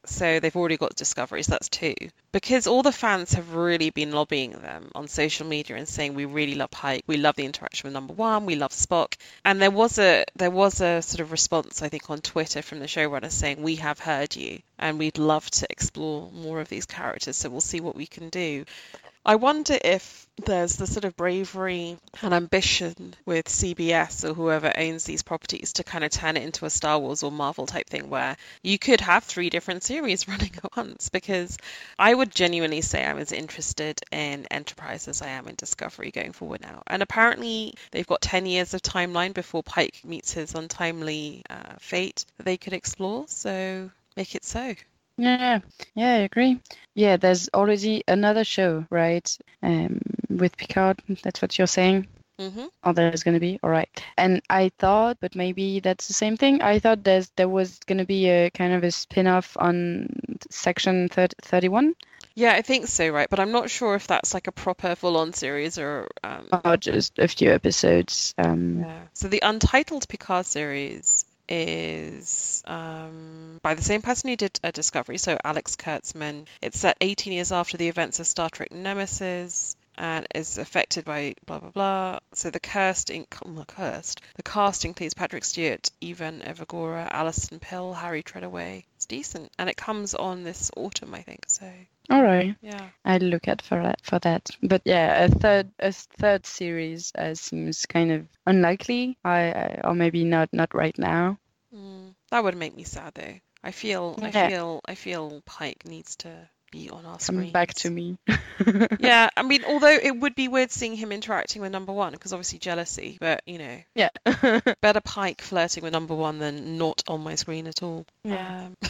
So they've already got Discovery, so that's two. Because all the fans have really been lobbying them on social media and saying we really love Pike, we love the interaction with Number One, we love Spock. And there was a there was a sort of response, I think, on Twitter from the showrunner saying we have heard you and we'd love to explore more of these characters, so we'll see what we can do. I wonder if there's the sort of bravery and ambition with C B S or whoever owns these properties to kind of turn it into a Star Wars or Marvel type thing where you could have three different series running at once, because I would genuinely say I'm as interested in Enterprise as I am in Discovery going forward now. And apparently they've got ten years of timeline before Pike meets his untimely uh, fate that they could explore, so make it so. Yeah, yeah, I agree. Yeah, there's already another show, right? Um, with Picard, that's what you're saying? Mm-hmm. Oh, there's going to be? All right. And I thought, but maybe that's the same thing. I thought there's there was going to be a kind of a spin-off on Section thirty-one. Yeah, I think so, right? But I'm not sure if that's like a proper full-on series or... Um... Or just a few episodes. Um... Yeah. So the Untitled Picard series is um, by the same person who did a Discovery, so Alex Kurtzman. It's set eighteen years after the events of Star Trek Nemesis and is affected by blah blah blah. So the cast, in, oh, cursed. The cast includes Patrick Stewart, Evan Evagora, Alison Pill, Harry Treadaway. It's decent, and it comes on this autumn, I think. So all right, yeah, I'll look at for that for that. But yeah, a third a third series uh, seems kind of unlikely. I, I or maybe not not right now. Mm, that would make me sad though. I feel Yeah. I feel I feel Pike needs to be on our screen. Come back to me. Yeah, I mean, although it would be weird seeing him interacting with Number One, because obviously jealousy, but you know, Yeah. better Pike flirting with Number One than not on my screen at all. Yeah. Um,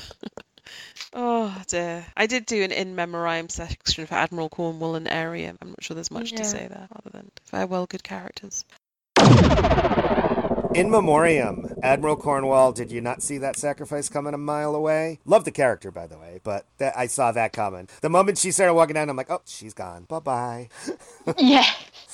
oh dear. I did do an in memoriam section for Admiral Cornwall and Airiam. I'm not sure there's much Yeah. to say there other than farewell, good characters. In memoriam, Admiral Cornwall, did you not see that sacrifice coming a mile away? Love the character, by the way, but that, I saw that coming. The moment she started walking down, I'm like, oh, she's gone. Bye-bye. Yeah.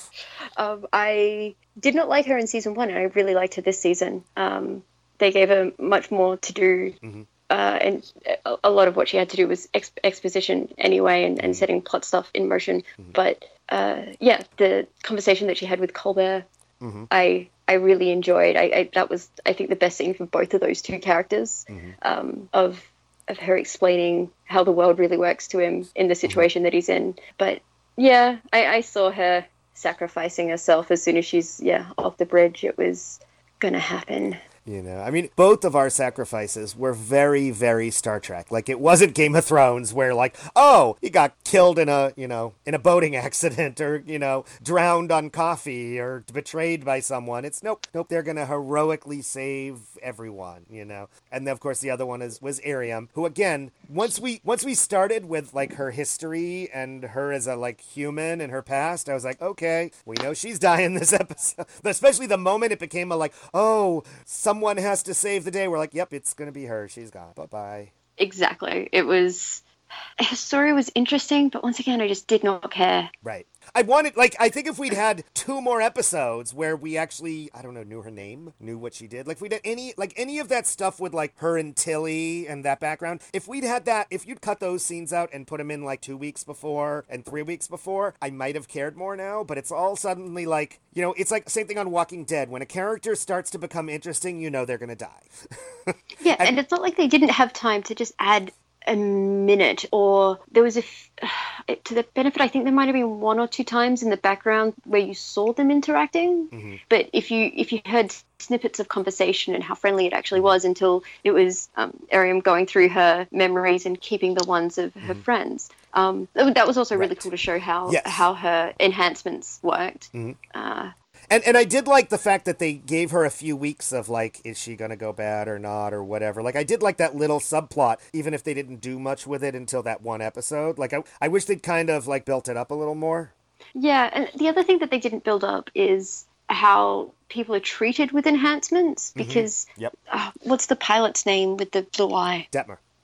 Um, I did not like her in season one, and I really liked her this season. Um, they gave her much more to do, Mhm. uh, and a, a lot of what she had to do was ex- exposition anyway, and, and setting plot stuff in motion. Mhm. But uh, yeah, the conversation that she had with Colbert, Mhm. I I really enjoyed. I, I that was I think the best scene for both of those two characters, Mhm. um, of of her explaining how the world really works to him in the situation that he's in. But yeah, I, I saw her sacrificing herself as soon as she's yeah off the bridge. It was gonna happen. You know, I mean, both of our sacrifices were very, very Star Trek. Like, it wasn't Game of Thrones where, like, oh, he got killed in a, you know, in a boating accident or, you know, drowned on coffee or betrayed by someone. It's nope, nope, they're going to heroically save everyone, you know. And then, of course, the other one is was Airiam, who, again, once we once we started with, like, her history and her as a, like, human and her past, I was like, okay, we know she's dying this episode. Especially the moment it became a, like, oh, someone Someone has to save the day. We're like, yep, it's going to be her. She's gone. Bye-bye. Exactly. It was her story was interesting, but once again, I just did not care. Right. I wanted, like, I think if we'd had two more episodes where we actually, I don't know, knew her name, knew what she did, like, if we'd had any, like, any of that stuff with, like, her and Tilly and that background, if we'd had that, if you'd cut those scenes out and put them in, like, two weeks before and three weeks before, I might have cared more now, but it's all suddenly, like, you know, it's like, same thing on Walking Dead. When a character starts to become interesting, you know they're gonna die. Yeah, And- and it's not like they didn't have time to just add a minute, or there was a f- to the benefit, I think there might have been one or two times in the background where you saw them interacting. Mm-hmm. But if you if you heard snippets of conversation and how friendly it actually was, until it was um, Airiam going through her memories and keeping the ones of her friends. Um, that was also really Right. cool to show how Yes. how her enhancements worked. Mhm. Uh, And and I did like the fact that they gave her a few weeks of, like, is she going to go bad or not or whatever. Like, I did like that little subplot, even if they didn't do much with it until that one episode. Like, I, I wish they'd kind of, like, built it up a little more. Yeah, and the other thing that they didn't build up is how people are treated with enhancements, because Yep. uh, what's the pilot's name with the blue eye? Detmer.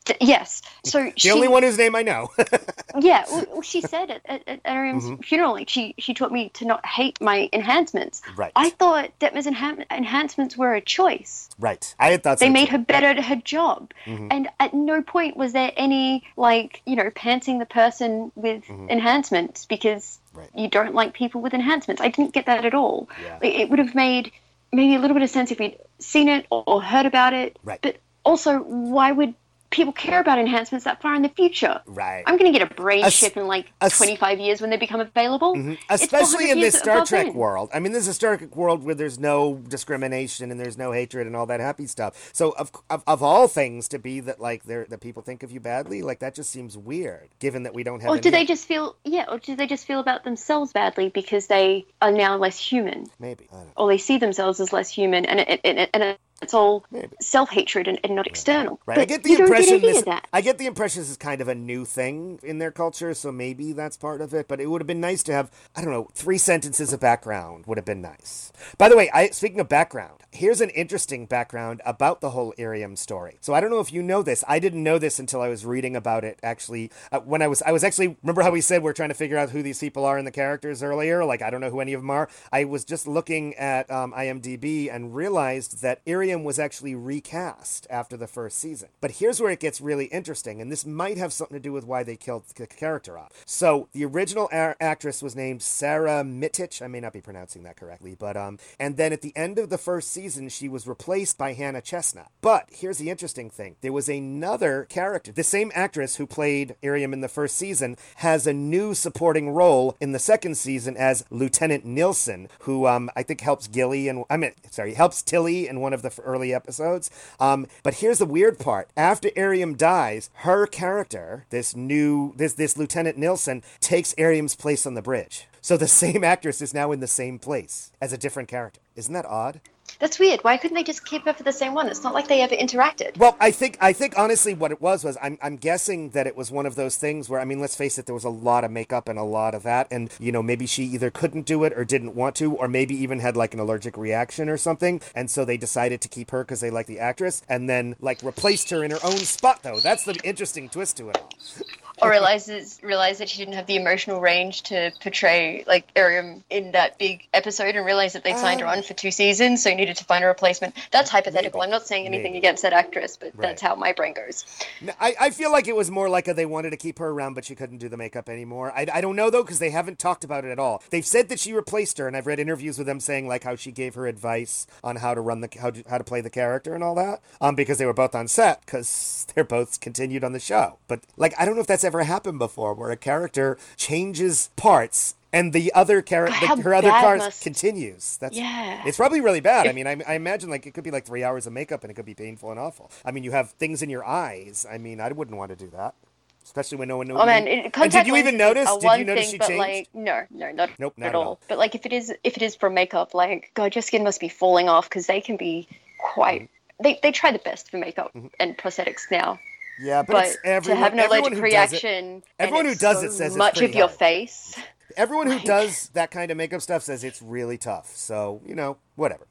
D- yes. So the she, only one whose name I know. yeah, well, well, she said at, at, at Ariam's Mhm. funeral, like she she taught me to not hate my enhancements. Right. I thought Detmer's enhan- enhancements were a choice. Right. I had thought so They made too. her better at her job. Mhm. And at no point was there any, like, you know, pantsing the person with Mhm. enhancements because Right. you don't like people with enhancements. I didn't get that at all. Yeah. It, it would have made maybe a little bit of sense if we'd seen it or, or heard about it. Right. But also, why would people care about enhancements that far in the future? Right. I'm going to get a brain Es- chip in like es- twenty-five years when they become available. Mhm. It's Especially in 400 this years Star above Trek then. world. I mean, this is a Star Trek world where there's no discrimination and there's no hatred and all that happy stuff. So, of of, of all things, to be that like they're, that people think of you badly, like that just seems weird. Given that we don't have. Or any do they just feel, yeah, or do they just feel about themselves badly because they are now less human? maybe? I don't know. Or they see themselves as less human, and it, it, it, and it's all Maybe. self-hatred and, and not external. Right. But I get the you don't impression get any this. of that. I get the impression this is kind of a new thing in their culture, so maybe that's part of it. But it would have been nice to have, I don't know, three sentences of background would have been nice. By the way, I speaking of background, here's an interesting background about the whole Irium story. So I don't know if you know this. I didn't know this until I was reading about it. Actually, uh, when I was, I was actually remember how we said we're trying to figure out who these people are in the characters earlier. Like I don't know who any of them are. I was just looking at um, IMDb and realized that Irium was actually recast after the first season. But here's where it gets really interesting, and this might have something to do with why they killed the character off. So the original a- actress was named Sarah Mittich. I may not be pronouncing that correctly, but um, and then at the end of the first season, she was replaced by Hannah Chestnut. But here's the interesting thing: there was another character, the same actress who played Irium in the first season, has a new supporting role in the second season as Lieutenant Nilsson, who um, I think helps Gilly and I mean, sorry, helps Tilly in one of the early episodes. Um, but here's the weird part: after Irium dies, her character, this new, this this Lieutenant Nilsson, takes Irium's place on the bridge. So the same actress is now in the same place as a different character. Isn't that odd? That's weird. Why couldn't they just keep her for the same one? It's not like they ever interacted. Well, I think I think honestly what it was was I'm I'm guessing that it was one of those things where, I mean, let's face it, there was a lot of makeup and a lot of that, and you know, maybe she either couldn't do it or didn't want to, or maybe even had like an allergic reaction or something, and so they decided to keep her because they like the actress, and then like replaced her in her own spot though. That's the interesting twist to it all. Or realizes realized that she didn't have the emotional range to portray like Irium in that big episode, and realized that they'd signed her Um, on for two seasons, so you needed to find a replacement. That's hypothetical. maybe. I'm not saying anything Maybe. against that actress, but Right. that's how my brain goes. No, I, I feel like it was more like a, they wanted to keep her around, but she couldn't do the makeup anymore. I, I don't know, though, because they haven't talked about it at all. They've said that she replaced her, and I've read interviews with them saying, like, how she gave her advice on how to run the, how to, how to play the character and all that, um, because they were both on set, because they're both continued on the show. But, like, I don't know if that's ever happened before, where a character changes parts and the other character, God, how her other bad part must- continues. That's Yeah. It's probably really bad. I mean, I, I imagine like it could be like three hours of makeup, and it could be painful and awful. I mean, you have things in your eyes. I mean, I wouldn't want to do that, especially when no one knows. Oh man, it, and contact did you even lenses notice? are Did one you notice thing, she but changed? like no, no, not, Nope, not at at all. all. But like if it is, if it is from makeup, like God, your skin must be falling off because they can be quite. Mm-hmm. They they try the best for makeup and prosthetics now. Yeah, but, But it's everyone, to have an everyone allergic who reaction, does it, everyone and who it's does so it says it's much pretty of your hard. face. Everyone who Like- does that kind of makeup stuff says it's really tough. So you know, whatever.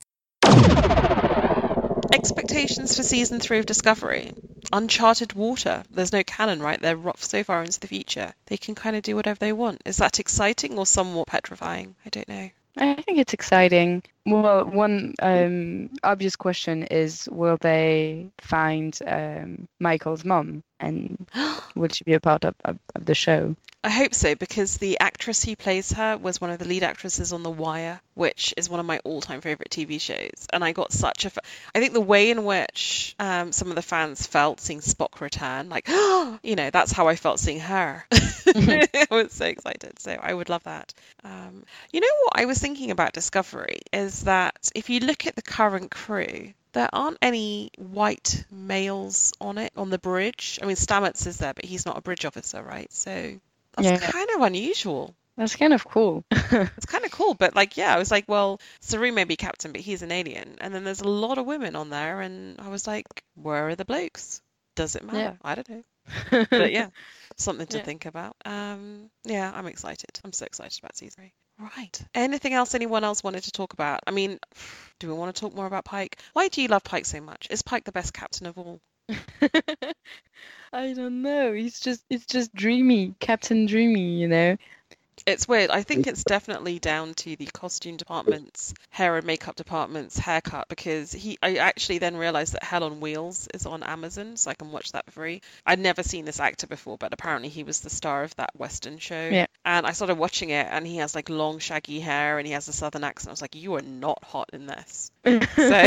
Expectations for season three of Discovery. Uncharted water. There's no canon, right? They're ro- so far into the future. They can kind of do whatever they want. Is that exciting or somewhat petrifying? I don't know. I think it's exciting. Well, one um, obvious question is, will they find um, Michael's mom, and will she be a part of, of, of the show? I hope so, because the actress who plays her was one of the lead actresses on The Wire, which is one of my all-time favorite T V shows. And I got such a... F- I think the way in which um, some of the fans felt seeing Spock return, like, you know, that's how I felt seeing her. I was so excited. So I would love that. Um, you know what I was thinking about Discovery is that if you look at the current crew, there aren't any white males on it, on the bridge. I mean, Stamets is there, but he's not a bridge officer, right? So that's Yeah. kind of unusual. That's kind of cool. It's kind of cool, but like, yeah, I was like, well, Saru may be captain, but he's an alien. And then there's a lot of women on there, and I was like, where are the blokes? Does it matter? Yeah. I don't know. But yeah, something to Yeah. think about. Um, yeah, I'm excited. I'm so excited about season three. Right. Anything else anyone else wanted to talk about? I mean, do we want to talk more about Pike? Why do you love Pike so much? Is Pike the best captain of all? I don't know. He's just it's just dreamy, Captain Dreamy, you know. It's weird. I think it's definitely down to the costume department's, hair and makeup department's haircut, because he I actually then realized that Hell on Wheels is on Amazon, so I can watch that for free. I'd never seen this actor before, but apparently he was the star of that Western show. Yeah. And I started watching it, and he has like long shaggy hair and he has a southern accent. I was like, you are not hot in this. So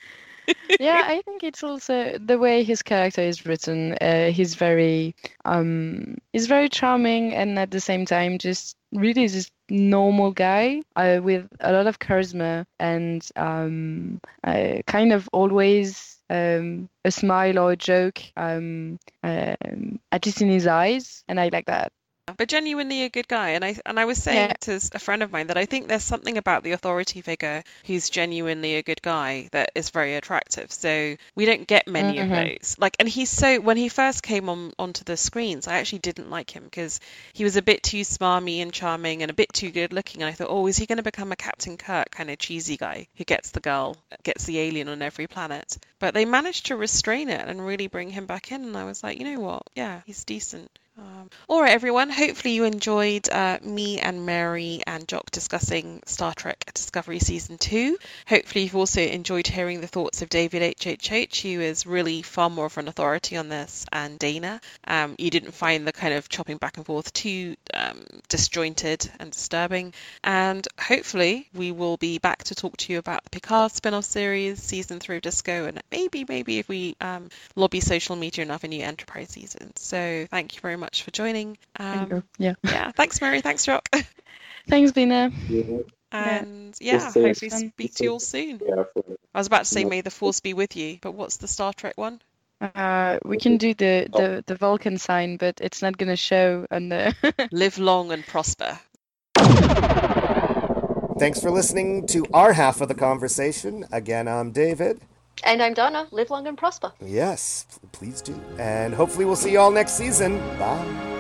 Yeah, I think it's also the way his character is written. Uh, he's very, um, he's very charming, and at the same time, just really just normal guy uh, with a lot of charisma and um, uh, kind of always um, a smile or a joke, um, um, at least in his eyes, and I like that. but genuinely a good guy. And I and I was saying Yeah. to s- a friend of mine that I think there's something about the authority figure who's genuinely a good guy that is very attractive. So we don't get many of Mhm. those. Like, and he's so when he first came on onto the screens, I actually didn't like him because he was a bit too smarmy and charming and a bit too good looking. And I thought, oh, is he going to become a Captain Kirk kind of cheesy guy who gets the girl, gets the alien on every planet? But they managed to restrain it and really bring him back in. And I was like, you know what? Yeah, he's decent. Um, all right, everyone. Hopefully you enjoyed uh, me and Mary and Jock discussing Star Trek Discovery Season two. Hopefully you've also enjoyed hearing the thoughts of David H H H, who is really far more of an authority on this, and Dana. Um, you didn't find the kind of chopping back and forth too um, disjointed and disturbing. And hopefully we will be back to talk to you about the Picard spin-off series, Season three of Disco, and maybe, maybe if we um, lobby social media enough, a new Enterprise season. So thank you very much for joining. Thank you. Um, Yeah. yeah, thanks, Mary. Thanks, Jock. Thanks, Bina. Yeah, And yeah, Just say- hopefully speak to you all soon. yeah, for- I was about to say, Yeah. may the force be with you, but what's the Star Trek one? Uh, we can do the, the, the Vulcan sign, but it's not gonna show on the. Live long and prosper. Thanks for listening to our half of the conversation. Again, I'm David. And I'm Donna. Live long and prosper. Yes, please do. And hopefully we'll see you all next season. Bye.